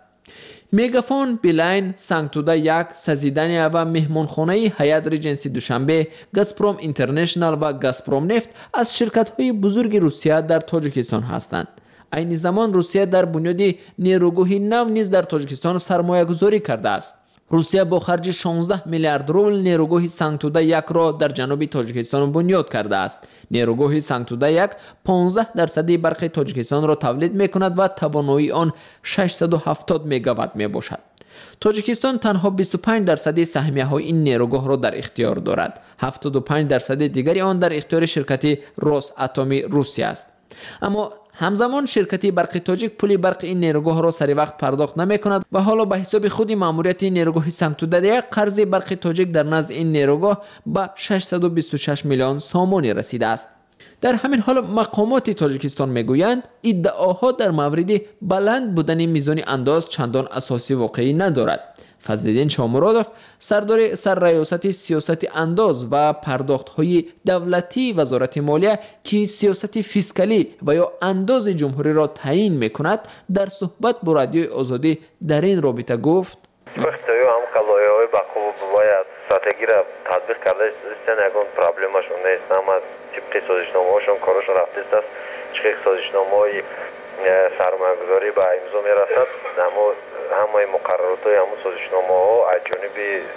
مگافون، بیلاین، سانکتودا یک، سازیدانیا و مهمانخانه هیات ریجنسی دوشنبه، گازپروم اینترنشنال و گازپروم نفت از شرکت‌های بزرگ روسیه در تاجیکستان هستند. این زمان روسیه در بنیاد نیروگاه نو نیز در تاجیکستان سرمایه گذاری کرده است. روسیه با خرج شانزده میلیارد روبل نیروگاه سانکتودا یک را در جنوب تاجیکستان بنیاد کرده است. نیروگاه سانکتودا یک پانزده درصد برق تاجیکستان را تولید می کند و توانایی آن ششصد و هفتاد مگاوات می باشد. تاجیکستان تنها بیست و پنج درصد سهمیه های این نیروگاه را در اختیار دارد. هفتاد و پنج درصد دیگری آن در اختیار شرکت روس اتمی روسیه است. اما همزمان شرکت برق تاجیک پول برق این نیروگاه را سری وقت پرداخت نمی کند و حالا به حساب خود ماموریت نیروگاه سانکتودا یک قرض برق تاجیک در نزد این نیروگاه به ششصد و بیست و شش میلیون سامانی رسیده است. در همین حال مقامات تاجیکستان میگویند ادعاها در مورد بلند بودن میزان انداز چندان اساسی واقعی ندارد. فضلالدین شامرادوف سردار سرریاست سیاست انداز و پرداخت‌های دولتی وزارت مالیه که سیاست فیسکالی و یا انداز جمهوری را تعیین می‌کند در صحبت با رادیوی آزادی در این رابطه گفت: وقتی هم قضایای بقوم باید استراتژی را تطبیق کرده است، نگون پرابلمشون نیست، اما طبق سازشنامه‌هاشون کارشون رفته است. چه سازشنامه‌های سرمایه‌گذاری به امضا می‌رسد، اما همه مقررات های همون سازشنامه ها از جانب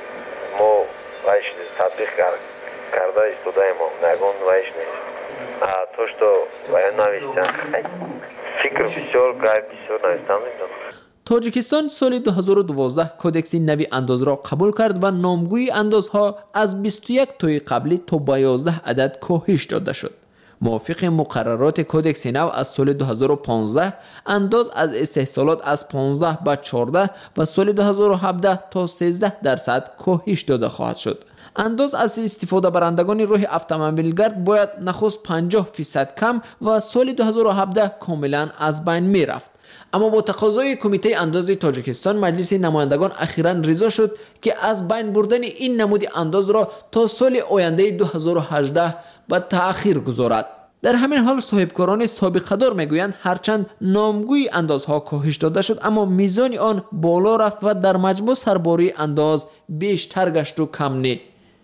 ما ویش تطبیق کرده استوده ما نگون ویش نیست. توش تو ویان نویستن فکر بسیار گای بسیار نویستن میدونم. تاجیکستان سال دو هزار و دوازده کودکس نوی انداز را قبول کرد و نامگوی اندازها از بیست و یک تای قبلی تا به یازده عدد کاهش داده شد. موافق مقررات کودکس نو از سال دو هزار و پانزده انداز از استحصالات از پانزده به چهارده و سال دو هزار و هفده تا سیزده درصد کاهش داده خواهد شد. انداز از استفاده برندگان راه اتومبیلگرد باید نخست پنجاه فیصد کم و سال دو هزار و هفده کاملا از بین می رفت. اما با تقاضای کمیته انداز تاجیکستان مجلس نمایندگان اخیراً رضا شد که از بین بردن این نمود انداز را تا سال آینده دو هزار و هجده به تأخیر گذارد. در همین حال صاحبکاران سابقه دار میگویند هرچند نامگوی اندازها کاهش داده شد اما میزان آن بالا رفت و در مجموع سرباری انداز بیشتر گشت و کم نه.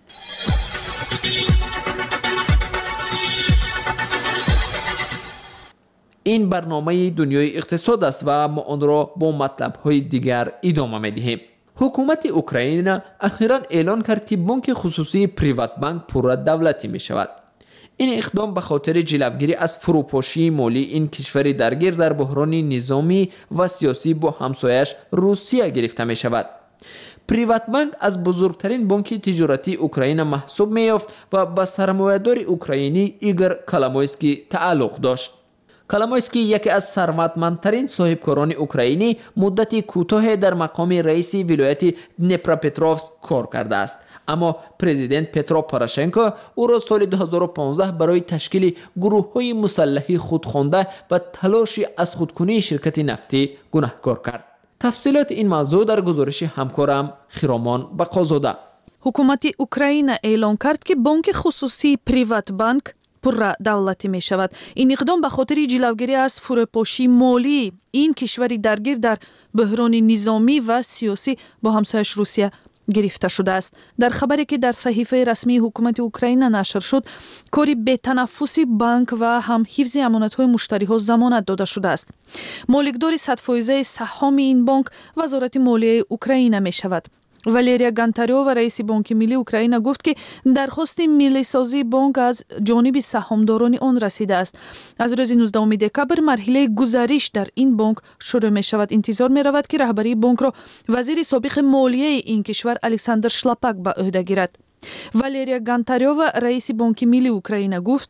این برنامه دنیای اقتصاد است و ما آن را با مطلب‌های دیگر ادامه می‌دهیم. حکومت اوکراین اخیراً اعلان کرد که بانک خصوصی پریوات بانک پورا دولتی می‌شود. این اقدام به خاطر جلوگیری از فروپاشی مالی این کشور درگیر در بحران نظامی و سیاسی با همسایش روسیه گرفته می‌شود. پریوات بانک از بزرگترین بانک تجارتی اوکراین محسوب می‌یافت و به سرمایه‌دار اوکراینی ایگور کالامویسکی تعلق داشت. کالامویسکی یکی از ثروتمندترین صاحبکاران اوکراینی مدتی کوتاه در مقام رئیس ولایت دنیپروپتروفسک کار کرده است. اما پرزیدنت پترو پوراشنکو او را سال دو هزار و پانزده برای تشکیل گروه‌های مسلحی خودخوانده و تلاش از خودکنی شرکت نفتی گناهکار کرد. تفصیلات این موضوع در گزارش همکارم خرامان بقازاده. حکومت اوکراین اعلام کرد که بانک خصوصی پریوات بانک پورا دولتی می شود. این اقدام به خاطر جلوگیری از فروپاشی مالی این کشوری درگیر در بحران نظامی و سیاسی با همسایش روسیه گرفته شده است. در خبری که در صحیفه رسمی حکومت اوکراین نشر شد، کاری بی‌تنفسی بانک و هم حفظ امانت‌های مشتری‌ها ضمانت داده شده است. مالکدار صد فیصد سهام این بانک وزارت مالیه اوکراین می شود. والریا گانتاریووا رئیس بانک ملی اوکراین گفت که درخواست ملی سازی بانک از جانب سهامداران آن رسیده است. از روز نوزدهم دکامبر مرحله گزارش در این بانک شروع می شود. انتظار می رود که رهبری بانک را وزیر سابق مالیه این کشور الکساندر شلاپاک به عهده گیرد. والریا گانتاریووا رئیس بانک ملی اوکراین گفت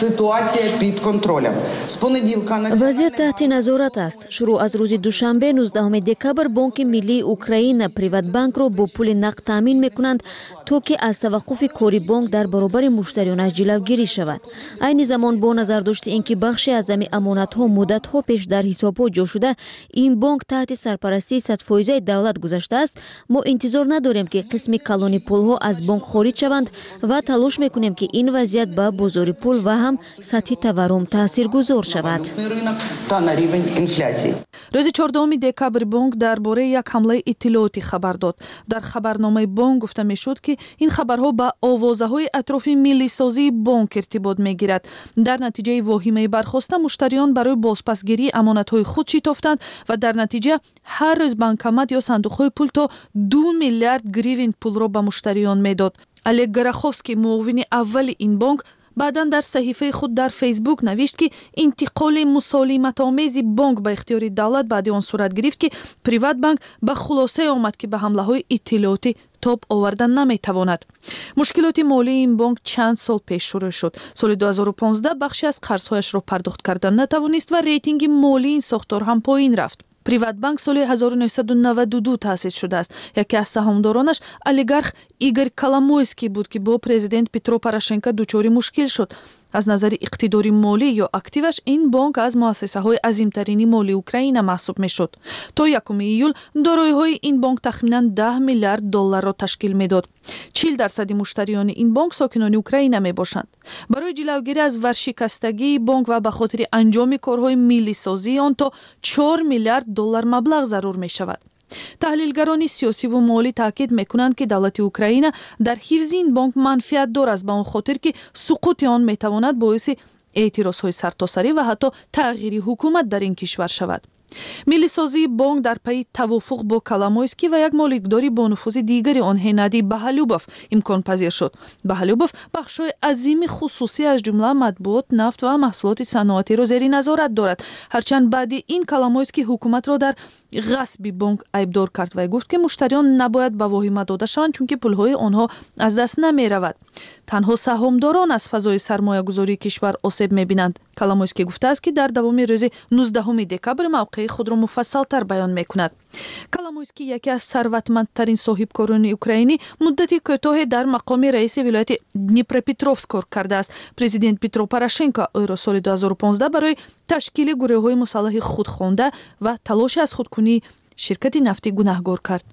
وضعیت تحت نظارت است. شروع از روز دوشنبه نوزدهم دکامبر بانک ملی اوکراین پریوات بانک را با پول نقد تامین میکنند تا که از توقف کاری بانک در برابر مشتریانش جلوگیری شود. عین زمان با نظر داشت اینکه بخشی از همین امانت ها مدت ها پیش در حساب ها جا شده، این بانک تحت سرپرستی صد فیصد دولت گذاشته است. ما انتظار نداریم که قسم کلان پول ها از بانک خارج شوند و تلاش میکنیم که این وضعیت به بازار پول و هم سطح تورم تاثیرگذار شود. روز چهاردهم دکامبر بانک درباره یک حمله اطلاعاتی خبر داد. در خبرنامه بانک گفته میشد که این خبرها با آوازه‌های اطراف ملی سازی بانک ارتباط میگیرد. در نتیجه واهمه برخاسته مشتریان برای بازپسگیری امانت‌های خود شتافتند و در نتیجه هر روز بانکمات یا صندوق‌های پول تا دو میلیارد گریون پول را به مشتریان میداد. الگ گراخوفسکی معاون اول این بانک بعداً در صحیفه خود در فیسبوک نوشت که انتقال مسالمت آمیز بانک به اختیار دولت بعد آن صورت گرفت که پریوات بانک به خلاصه آمد که به حمله های اطلاعاتی تاب آوردن نمیتواند. مشکلات مالی این بانک چند سال پیش شروع شد. سال دو هزار و پانزده بخشی از قرضهایش را پرداخت کردن نتوانست و ریتینگ مالی این ساختار هم پایین رفت. پریوات بانک سال هزار و نهصد و نود و دو تأسیس شده است. یکی از سهامدارانش اولیگارخ ایگور کولمویسکی بود که با پرزیدنت پترو پوراشنکو دچار مشکل شد. از نظر اقتداری مالی یا اکتیوش این بانک از مؤسسه های عظیمترین مالی اوکراین محسوب می شد. تا یکم ایول دارایی های این بانک تخمینا ده میلیارد دلار را تشکیل می داد. چهل درصد مشتریان این بانک ساکنان اوکراین می باشند. برای جلوگیری از ورشکستگی بانک و به خاطر انجام کارهای ملی سازی آن تا چهار میلیارد دلار مبلغ ضرور می شود. تحلیلگران سیاسی و مالی تاکید میکنند که دولت اوکراین در حفظ این بانک منفعت دارد، به آن خاطر که سقوط آن میتواند باعث اعتراضهای سرتاسری و حتی تغییر حکومت در این کشور شود. ملی سازی بانک در پی توافق با کولمویسکی و یک مالکداری با نفوذ دیگری آن هنادی بهالوبوف امکان پذیر شد. بهالوبوف بخشای عظیم خصوصی از جمله مطبوعات، نفت و محصولات صنعتی را زیر نظارت دارد. هرچند بعد این کولمویسکی حکومت را در غصب بانک عیبدار کرد و گفت که مشتریان نباید به واهمه داده شوند چون که پولهای آنها از دست نمی رود. تنها سهامداران از فضای سرمایه گذاری کشور آسیب می بینند. کولمویسکی گفته است که در دوام روز نوزدهم دکامبر موقع خود را مفصل تر بیان می کند. کولمویسکی یکی از ثروتمندترین صاحبکاران اوکراینی مدتی کوتاه در مقام رئیس ولایت دنیپروپتروفسک کار کرده است. پرزیدنت پترو پوراشنکو او را سال دو هزار و پانزده برای تشکیل گروه‌های مسلح خودخوانده و تلاش از خودکنی شرکت نفتی گناهکار کرد.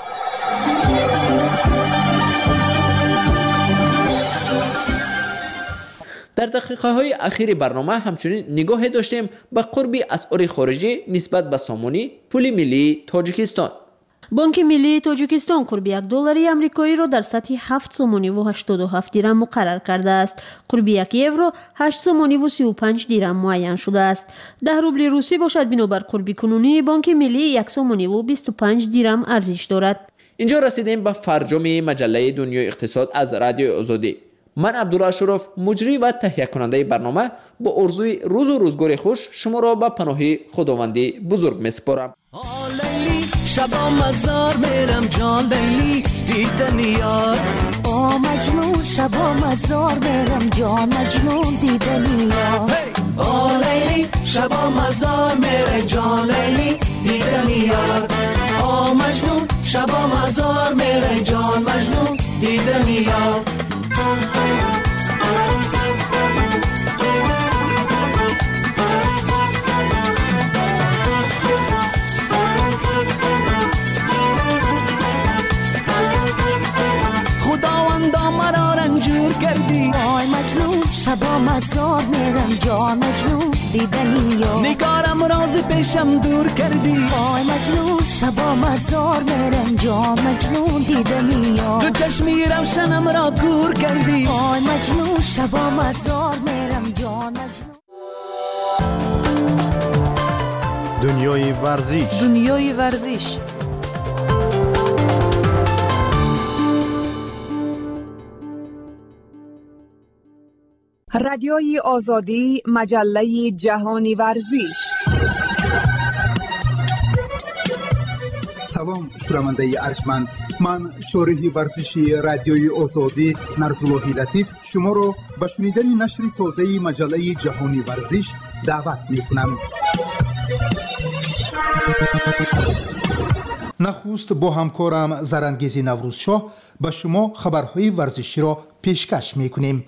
در دقیقه های اخیر برنامه همچنین نگاه داشتیم به قرب اسعار خارجی نسبت به سامانی پول ملی تاجیکستان. بانک ملی تاجیکستان قرب یک دلار آمریکایی را در سطح هفت سومانی و هشتاد و هفت درم مقرر کرده است. قرب یک یورو هشت سومانی و سی و پنج درم معین شده است. ده روبل روسی باشد بنابر قرب کنونی بانک ملی یک سومانی و بیست و پنج درم ارزش دارد. اینجا رسیدیم به فرجام مجله دنیای اقتصاد از رادیو آزادی. من عبدالله اشرف مجری و تهیه کننده برنامه با آرزوی روز و روزگار خوش شما را به پناه خداوندی بزرگ میسپارم. شبا مزار میرم جان لیلی دیدن یار آ مجنون شبا مزار میرم جان مجنون دیدن یار آ لیلی شبا مزار میرم جان لیلی دیدن یار آ مجنون شبا مزار میرم جان مجنون دیدنی یار خداوندا مرا رنجور کردی وای مجنون شبا مزار میرم جان مجنون دیدنی یار نگارم راز پیشم دور کردی وای مجنون شبا مزار میرم جان مجنون دیدنی یار دو چشمی روشنم را کور کردی وای مجنون شبا مزار میرم جان مجنون دنیای ورزش دنیای ورزش رادیوی آزادی مجله جهانی ورزش. سلام شنونده ارجمند، من شارح ورزشی رادیوی آزادی نرزاللهی لطیف شما را به شنیدن نشر تازه مجله جهانی ورزش دعوت میکنم. نخست با همکارم زرنگیزی نوروزشاه به شما خبرهای ورزشی را پیشکش میکنیم.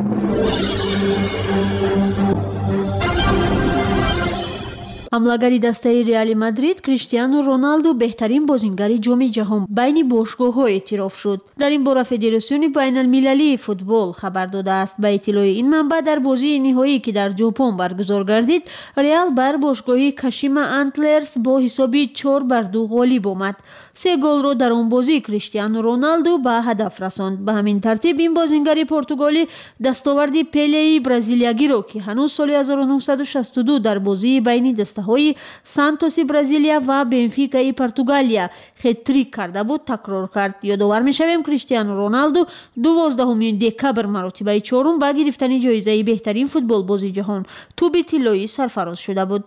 ҳамлагари дастаи реали мадрид криштиану роналду беҳтарин бозингари ҷоми ҷаҳон байни бошгоҳҳо эътироф шуд. дар ин бора федератсиони байналмилалии футбол хабар додааст. ба иттилои ин манбаъ, дар бозии ниҳоӣ ки дар ҷопон баргузор гардид, реал бар бошгоҳи кашима антлерс бо ҳисоби чор бар ду ғолиб омад. се голро дар он бозӣ криштиану роналду ба ҳадаф расонд. ба ҳамин тартиб ин бозингари португолӣ дастоварди пелеи бразилиягиро ки ҳанӯз соли ҳазору нуҳсаду шасту ду дар бозии байни даста ҳои Сантоси Бразилия ва Бенфикаи Португалия хет-трик карда буд, такрор кард. ёдовар мешавем, Криштиану Роналду дувоздаҳуми декабр маротибаи чорум ба гирифтани ҷоизаи беҳтарин футболбози ҷаҳон туби тиллоӣ сарфароз шуда буд.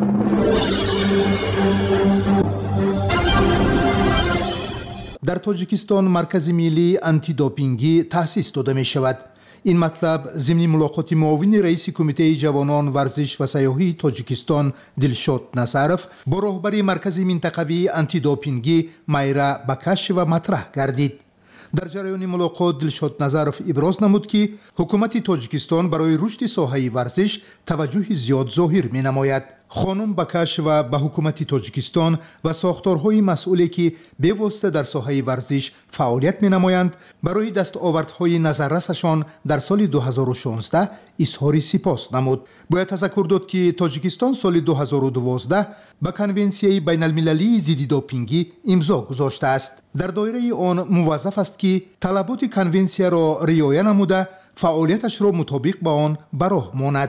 дар тоҷикистон маркази миллии антидопингӣ таъсис дода мешавад. ин матлаб зимни мулоқоти муовини раиси кумитаи ҷавонон варзиш ва сайёҳии тоҷикистон Дилшод Назаров бо роҳбари маркази минтақавии антидопингӣ Майра Бакашева матраҳ гардид. дар ҷараёни мулоқот Дилшод Назаров иброз намуд ки ҳукумати Тоҷикистон барои рушди соҳаи варзиш таваҷҷӯҳи зиёд зоҳир менамояд. хонум Бакашева ба ҳукумати Тоҷикистон ва сохторҳои масъуле ки бевосита дар соҳаи варзиш фаъолият менамоянд, барои дастовардҳои назаррасашон дар соли ду ҳазору шонздаҳ изҳори сипос намуд. бояд тазаккур дод ки Тоҷикистон соли ду ҳазору дувоздаҳ ба конвенсияи байналмилалии зидди допингӣ имзо гузоштааст. дар доираи он муваззаф аст ки талаботи конвенсияро риоя намуда фаъолияташро мутобиқ ба он ба роҳ монад.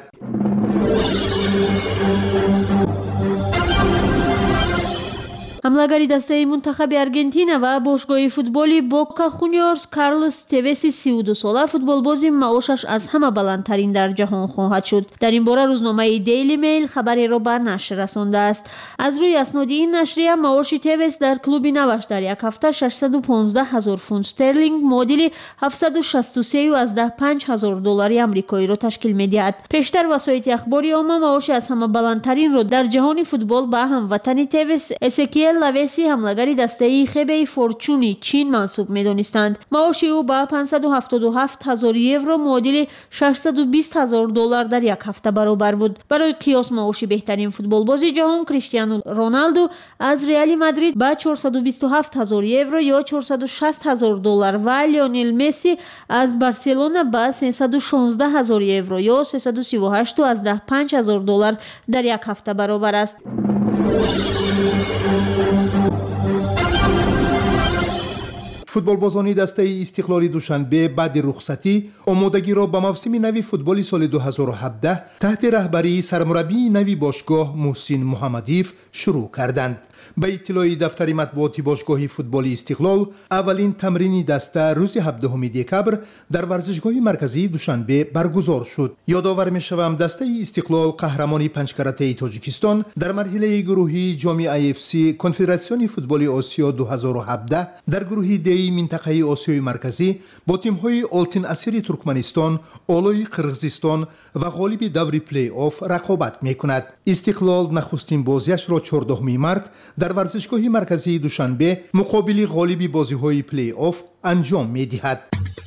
ҳамлагари дастаи мунтахаби Аргентина ва бошгоҳи футболи Бока Хуниорс Карлос Тевеси си ду сола футболбози маошаш аз ҳама баландтарин дар ҷаҳон хоҳад шуд. дар ин бора рӯзномаи Daily Mail хабареро ба нашр расондааст. аз рӯи асноди ин нашрия маоши Тевес дар клуби наваш дар як ҳафта шашсаду понздаҳ ҳазор фунт стерлинг муодили ҳафтсаду шасту сею аздаҳ панҷ ҳазор доллари амрикоиро ташкил медиҳад. пештар васоити ахбори омма маоши аз ҳама баландтаринро дар ҷаҳони футбол ба ҳамватани Тевес Эсекиел Лавеси ҳамлагари дастаи Хебей Форчуни Чин мансуб медонистанд. маоши ӯ ба панҷсаду ҳафтоду ҳафт ҳазор евро муодили шашсаду бист ҳазор доллар дар як ҳафта баробар буд. барои қиёс маоши беҳтарин футболбози ҷаҳон Криштиану Роналду аз Реали Мадрид ба чорсаду бисту ҳафт ҳазор евро ё чорсаду шаст ҳазор доллар ва Лионел Месси аз Барселона ба сесаду шонздаҳ ҳазор евро ё сесаду сиву ҳашту аздаҳ панҷ ҳазор доллар дар як ҳафта баробар аст. футболбозони дастаи Истиқлоли Душанбе баъди рухсатӣ омодагиро ба мавсими нави футболи соли ду ҳазору ҳабдаҳ таҳти раҳбарии сармураббии нави бошгоҳ Муҳсин Муҳаммадиев шурӯъ карданд. ба иттилои дафтари матбуоти бошгоҳи футболи Истиқлол, аввалин тамрини даста рӯзи ҳабдуҳуми декабр дар варзишгоҳи марказии Душанбе баргузор шуд. ёдовар мешавам, дастаи Истиқлол қаҳрамони панҷкаратаи Тоҷикистон дар марҳилаи гурӯҳии ҷоми ай эф си Конфедератсиони футболи Осиё ду ҳазору ҳабдаҳ дар гурӯҳи деи минтақаи Осиёи марказӣ бо тимҳои Олтин Асири Туркманистон, Олои Қирғизистон ва ғолиби даври плей-офф рақобат мекунад. Истиқлол нахустин бозиашро чордуҳуми март در ورزشگاه مرکزی دوشنبه مقابل غالب بازی‌های پلی آف انجام می‌دهد.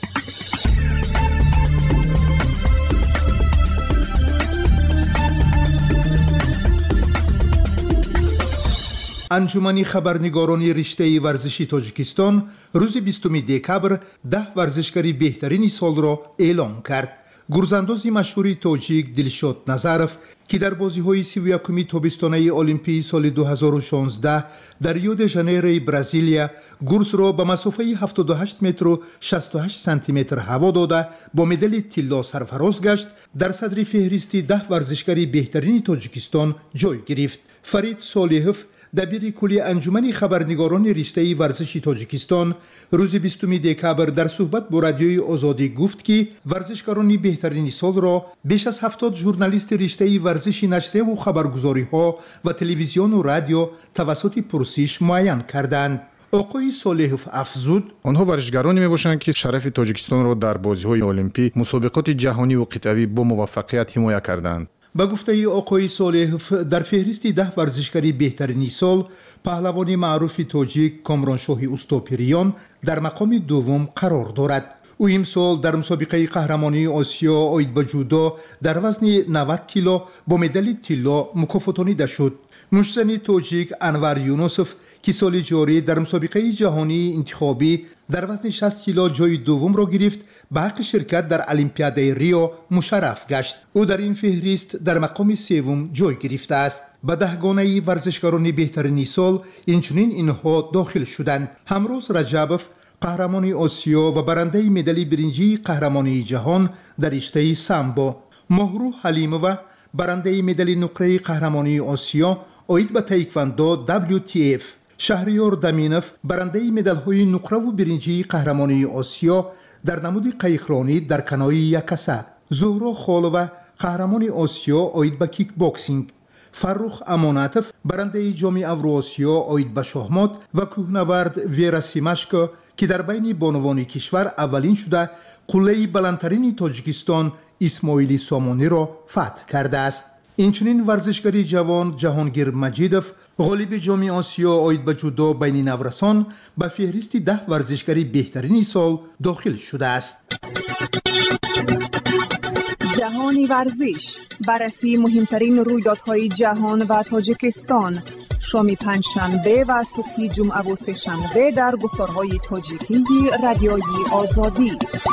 انجمن خبرنگاران رشته ورزشی تاجیکستان روز بیستم دکبر ده ورزشکاری بهترین سال را اعلام کرد. گرزانداز مشهور تاجیک دلشاد نظرف که در بازی‌های سی و یکم تابستانه المپی سال دو هزار و شانزده در ریو د ژانیرو برزیلیا گرز را به مسافه هفتاد و هشت متر و شصت و هشت سانتی متر هوا داده با مدال طلا سرفراز گشت، در صدر فهرست ده ورزشکاری بهترین تاجیکستان جای گرفت. فرید صالحов دبیر کلی انجمن خبرنگاران رشته ورزشی تاجیکستان روز بیستم دکبر در صحبت با رادیوی آزادی گفت که ورزشکاران بهترین سال را بیش از هفتاد ژورنالیست رشته ورزشی نشریه و خبرگزاری ها و تلویزیون و رادیو توسط پرسش معین کردند. آقای صالحов افزود آنها ورزشکارانی میباشند که شرف تاجیکستان را در بازی‌های المپی، مسابقات جهانی و قطبی با موفقیت حمایت کردند. با گفته آقای صالحов در فهرست ده ورزشکاری بهترین سال پهلوان معروف تاجیک کامرانشاه اوستاپریان در مقام دوم قرار دارد. او امسال در مسابقه قهرمانی آسیا آید به جودو در وزن نود کیلو با مدال طلا مکافاتانیده شد. مشتزن تاجیک انور یونوسف که سال جاری در مسابقه جهانی انتخابی در وزن شصت کیلو جای دوم را گرفت، به حق شرکت در المپیاد ریو مشرف گشت. او در این فهرست در مقام سوم جای گرفته است. به دهگانه ورزشکاران بهترین سال اینچنین اینها داخل شدند: همروز رجبوف قهرمان آسیا و برنده مدال برنجی قهرمانی جهان در رشته سامبو، مهرو حلیمووا برنده مدال نقره قهرمانی آسیا آید به تایکواندو دبلیو تی اف، شهریار دامینوف برنده مدال‌های نقره و برنجی قهرمانی آسیا در نمود قایقرانی در کنوی یکسه، زهرا خالووا قهرمان آسیا آید به کیک باکسینگ، فرخ اماناتوف برنده جام اوراسیا آید به شاهمات و کوهنورد ویرا سیماشکو که در بین بانوان کشور اولین شده قله بلندترین تاجیکستان اسماعیلی سامانی را فتح کرده است. اینچنین ورزشکاری جوان جهانگیر مجیدوف غالب جام آسیا آید به جودو بین نورسان به فهرست ده ورزشکاری بهترین سال داخل شده است. جهانی ورزش، بررسی مهمترین رویدادهای جهان و تاجیکستان، شام پنجشنبه و صبح جمعه و سه‌شنبه در گفتارهای تاجیکی رادیوی آزادی.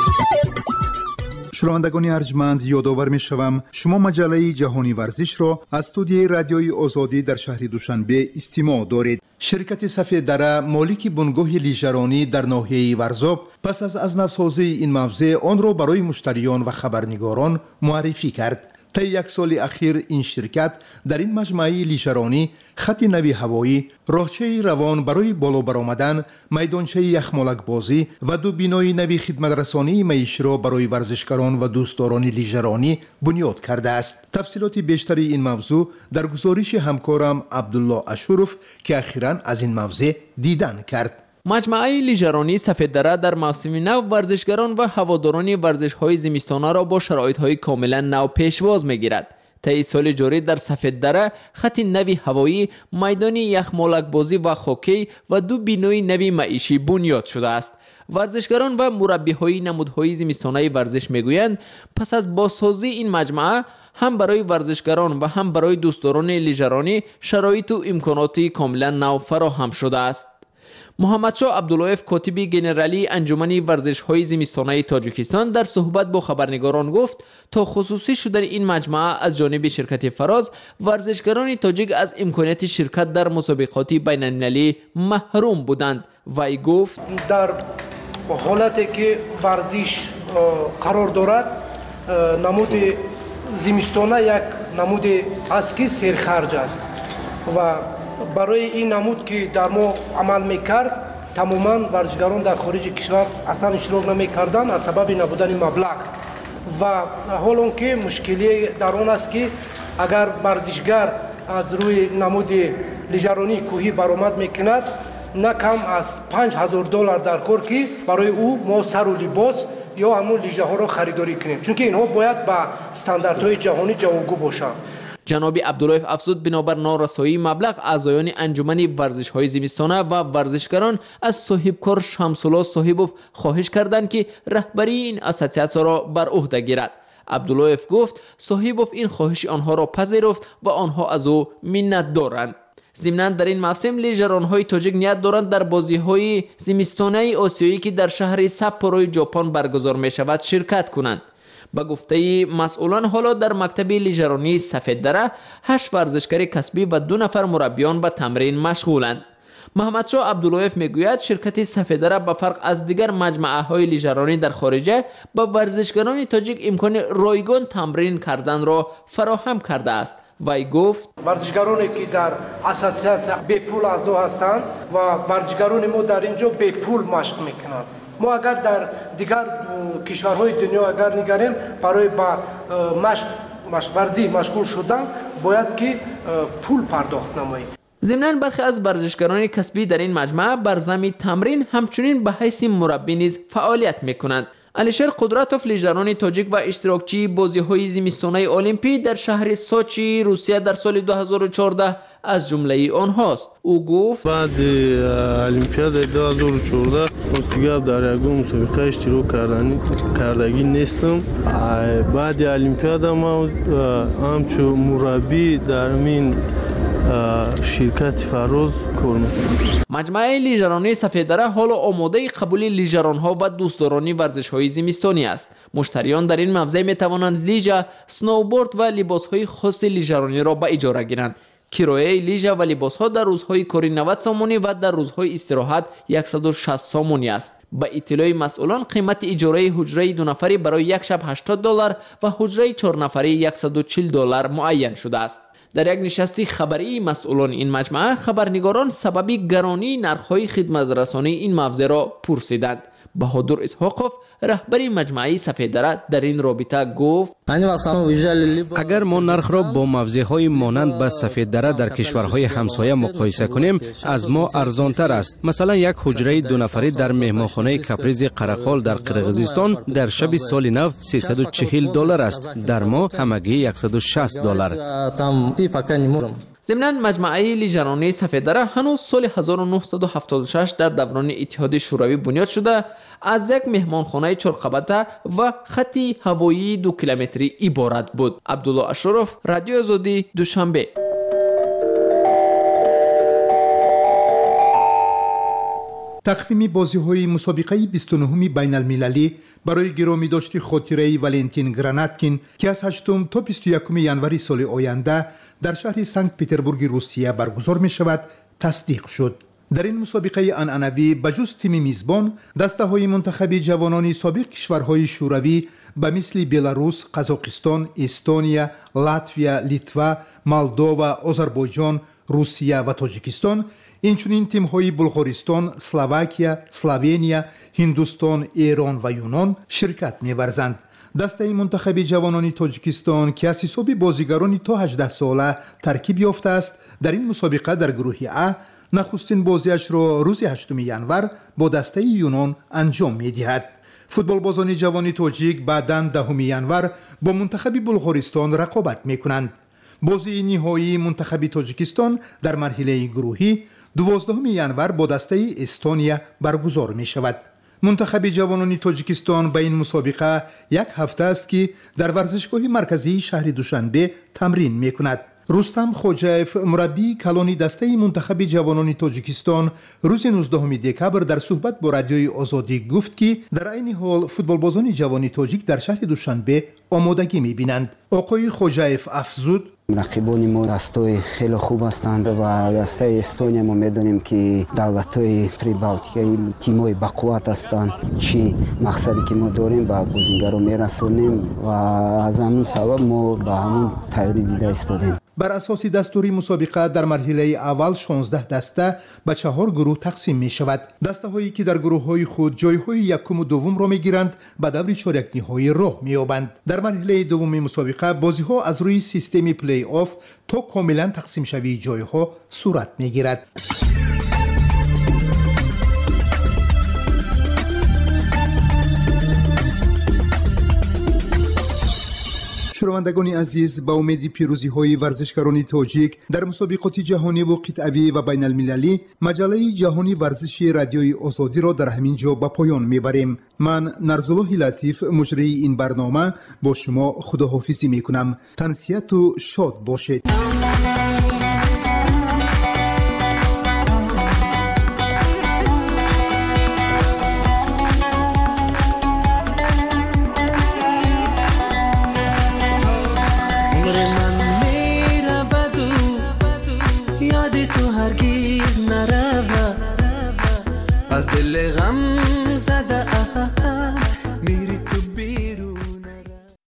شنوندگان ارجمند، یادآور می‌شوم شما مجله جهانی ورزش را از استودیوی رادیوی آزادی در شهر دوشنبه استماع دارید. شرکت سفید دره مالک بنگاه لیژرانی در ناحیه ورزاب پس از از نوسازی این موضع آن را برای مشتریان و خبرنگاران معرفی کرد. طی یک سال اخیر این شرکت در این مجمع لیژرانی خط نوی هوایی، راهچه روان برای بالا برآمدن، میدانچه یخمالک بازی و دو بینای نوی خدمت رسانی معیشی را برای ورزشکاران و دوستداران لیژرانی بنیاد کرده است. تفصیلات بیشتری این موضوع در گزارش همکارم عبدالله اشورف که اخیراً از این موضوع دیدن کرد. مجمع لیژرانی سفید دره در موسم نو ورزشگران و هواداران ورزش‌های زمستانه را با شرایط‌های کاملا نو پیشواز می‌گیرد. طی سال جاری در سفید دره خط نوی هوایی، میدان یخمالک بازی و هاکی و دو بینای نوی معیشی بنیاد شده است. ورزشگران و مربی‌های نمودهای زمستانه ورزش می‌گویند پس از بازسازی این مجمع هم برای ورزشگران و هم برای دوستداران لیژرانی شرایط و امکاناتی کاملا نو فراهم شده است. محمدشاه عبداللهیف کاتب گنرالی انجمن ورزش‌های زمستانه تاجیکستان در صحبت با خبرنگاران گفت تا خصوصی شدن این مجمع از جانب شرکت فراز ورزشگران تاجیک از امکانات شرکت در مسابقات بین‌المللی محروم بودند. وی گفت در حالتی که ورزش قرار دارد نمود زمستانه یک نمود است که سرخرج است و برای این نمود که در ما عمل میکرد تماما ورزشگران در خارج کشور اصلا اشتراک نمیکردند از سبب نبودن مبلغ و حالا که مشکلی در آن است که اگر ورزشگر از روی نمود لیژرانی کوهی برآمد میکند نه کم از پنج هزار دلار در کار که برای او ما سر و لباس یا همون لیژه ها را خریداری کنیم، چون که اینها باید با استانداردهای جهانی جوابگو باشند. جناب عبداللهیف افزود بنابر نارسایی مبلغ اعضایان انجمن ورزش‌های زمستانه و ورزشگران از صاحبکار شمس‌الله صاحبوف خواهش کردند که رهبری این اساسیاسیون را بر عهده گیرد. عبداللهیف گفت صاحبوف این خواهش آنها را پذیرفت و آنها از او منت دارند. ضمناً در این موسم لیژران‌های تاجیک نیت دارند در بازی‌های زمستانه آسیایی که در شهر ساپوروی ژاپن برگزار می‌شود شرکت کنند. با گفته مسئولان حالا در مکتب لیژرانی سفید دره هشت ورزشکار کسبی و دو نفر مربیان به تمرین مشغولند. محمد شاه عبداللهیف میگوید شرکت سفید دره به فرق از دیگر مجموعه های لیژرانی در خارجه با ورزشکاران تاجیک امکان رایگان تمرین کردن را فراهم کرده است. وی گفت ورزشکارانی که در اساسیاسیون به پول اعضا هستند و ورزشکاران ما در اینجا به پول مشق میکنند. ما اگر در دیگر کشورهای دنیا اگر نگریم برای با مشق مشق ورزی مشغول شدن باید که پول پرداخت نماییم. ضمناً برخی از ورزشکاران کسبی در این مجمع بر زمین تمرین همچنین به حیث مربی نیز فعالیت میکنند. علیشیر قدرتوف لیژران تاجیک و اشتراکچی بازی‌های زمستانه المپی در شهر سوچی روسیه در سال دو هزار و چهارده از جمله آنهاست. او گفت بعد المپیاد دو هزار و چهارده دیگه در یک مسابقه اشتراک کردن کردگی نیستم. بعد المپیاد ما همچون مربی در این شرکت فراز کار میکنم. مجمع لیژرانی سفید دره حالا آماده قبول لیژران‌ها و دوستداران ورزش‌های زمستانی است. مشتریان در این موضع می‌توانند لیژه، سنوبورد و لباس‌های خاص لیژرانی را به اجاره گیرند. کرایه لیژه و لباس‌ها در روزهای کاری نود سامانی و در روزهای استراحت صد و شصت سامانی است. با اطلاع مسئولان قیمت اجاره حجره دو نفری برای یک شب هشتاد دلار و حجره چهار نفری صد و چهل دلار معین شده است. در یک نشستی خبری مسئولان این مجمع خبرنگاران سببی گرانی نرخ‌های خدمت رسانی این موضوع را پرسیدند. بهادر اسحاقوف رهبری مجمع سفید دره در این رابطه گفت اگر ما نرخ را با موضع‌های مانند به سفید دره در کشورهای همسایه مقایسه کنیم از ما ارزانتر است. مثلا یک حجره دو نفری در مهمانخانه کپریز قرقال در قرقیزستان در شب سال نو سیصد و چهل دلار است، در ما همگی صد و شصت دلار. ضمناً مجمعه لیژرانی سفید دره هنوز سال هزار و نهصد و هفتاد و شش در دوران اتحاد شوروی بنیاد شده از یک مهمانخانه چهارقبته و خطی هوایی دو کیلومتری عبارت بود. عبدالله اشرف، رادیو آزادی، دوشنبه. تقویم بازی‌های مسابقه بیست و نهم بین المللی برای گرامی داشتی خاطره ولنتین گراناتکین که از هشتم تا بیست و یکم ژانویه سال آینده در شهر سنت پترزبورگ روسیه برگزار می شود تصدیق شد. در این مسابقه عنعنوی بجز تیم میزبان دسته های منتخب جوانان سابق کشورهای شوروی به مثل بلاروس، قزاقستان، استونیا، لاتویا، لیتوا، مولدووا، آذربایجان، روسیه و تاجیکستان، اینچنین تیم های بلغارستان، اسلواکیا، اسلوونیا، هندوستان، ایران و یونان شرکت می‌ورزند. دسته منتخب جوانان تاجیکستان که از حساب بازیگران تا هجده ساله ترکیب یافته است در این مسابقه در گروه ا نخستین بازیش را روز هشتم ژانویه با دسته یونان انجام می‌دهد. فوتبالبازان جوان تاجیک بعداً دهم ژانویه با منتخب بلغارستان رقابت می‌کنند. بازی نهایی منتخب تاجیکستان در مرحله گروهی دوازدهم ژانویه با دسته استونیا برگزار می‌شود. منتخب جوانان تاجیکستان به این مسابقه یک هفته است که در ورزشگاه مرکزی شهر دوشنبه تمرین می‌کند. رستم خوجایف مربی کلانی دسته منتخب جوانان تاجیکستان روز نوزدهم دکبر در صحبت با رادیوی آزادی گفت که در این حال فوتبالبازان جوان تاجیک در شهر دوشنبه آمادگی می‌بینند. آقای خوجایف افزود رقیبان ما دستای خیلی خوب هستند و دسته استونیا ما میدونیم که دولت‌های پریبالتیکی تیم‌های بقوت هستند. چی مقصدی که ما داریم با بازیگران میرسونیم و از همون سبب ما با همون تیاری دیده ایستادیم. بر اساس دستوری مسابقه در مرحله اول شانزده دسته به چهار گروه تقسیم می شود. دسته هایی که در گروه های خود جای های یکم و دوم را می گیرند به دور چهارک نهایی راه می یابند. در مرحله دوم مسابقه بازی ها از روی سیستم پلی آف تا کاملا تقسیم شوی جای ها صورت می گیرد. شنوندگان عزیز، با امید پیروزی های ورزشکاران تاجیک در مسابقات جهانی و قطعی و بین المللی، مجله جهانی ورزشی رادیوی آزادی را در همین جا به پایان میبریم. من نرزالله لطیف مجری این برنامه با شما خداحافظی میکنم. تنسیت و شاد باشید. از دل غم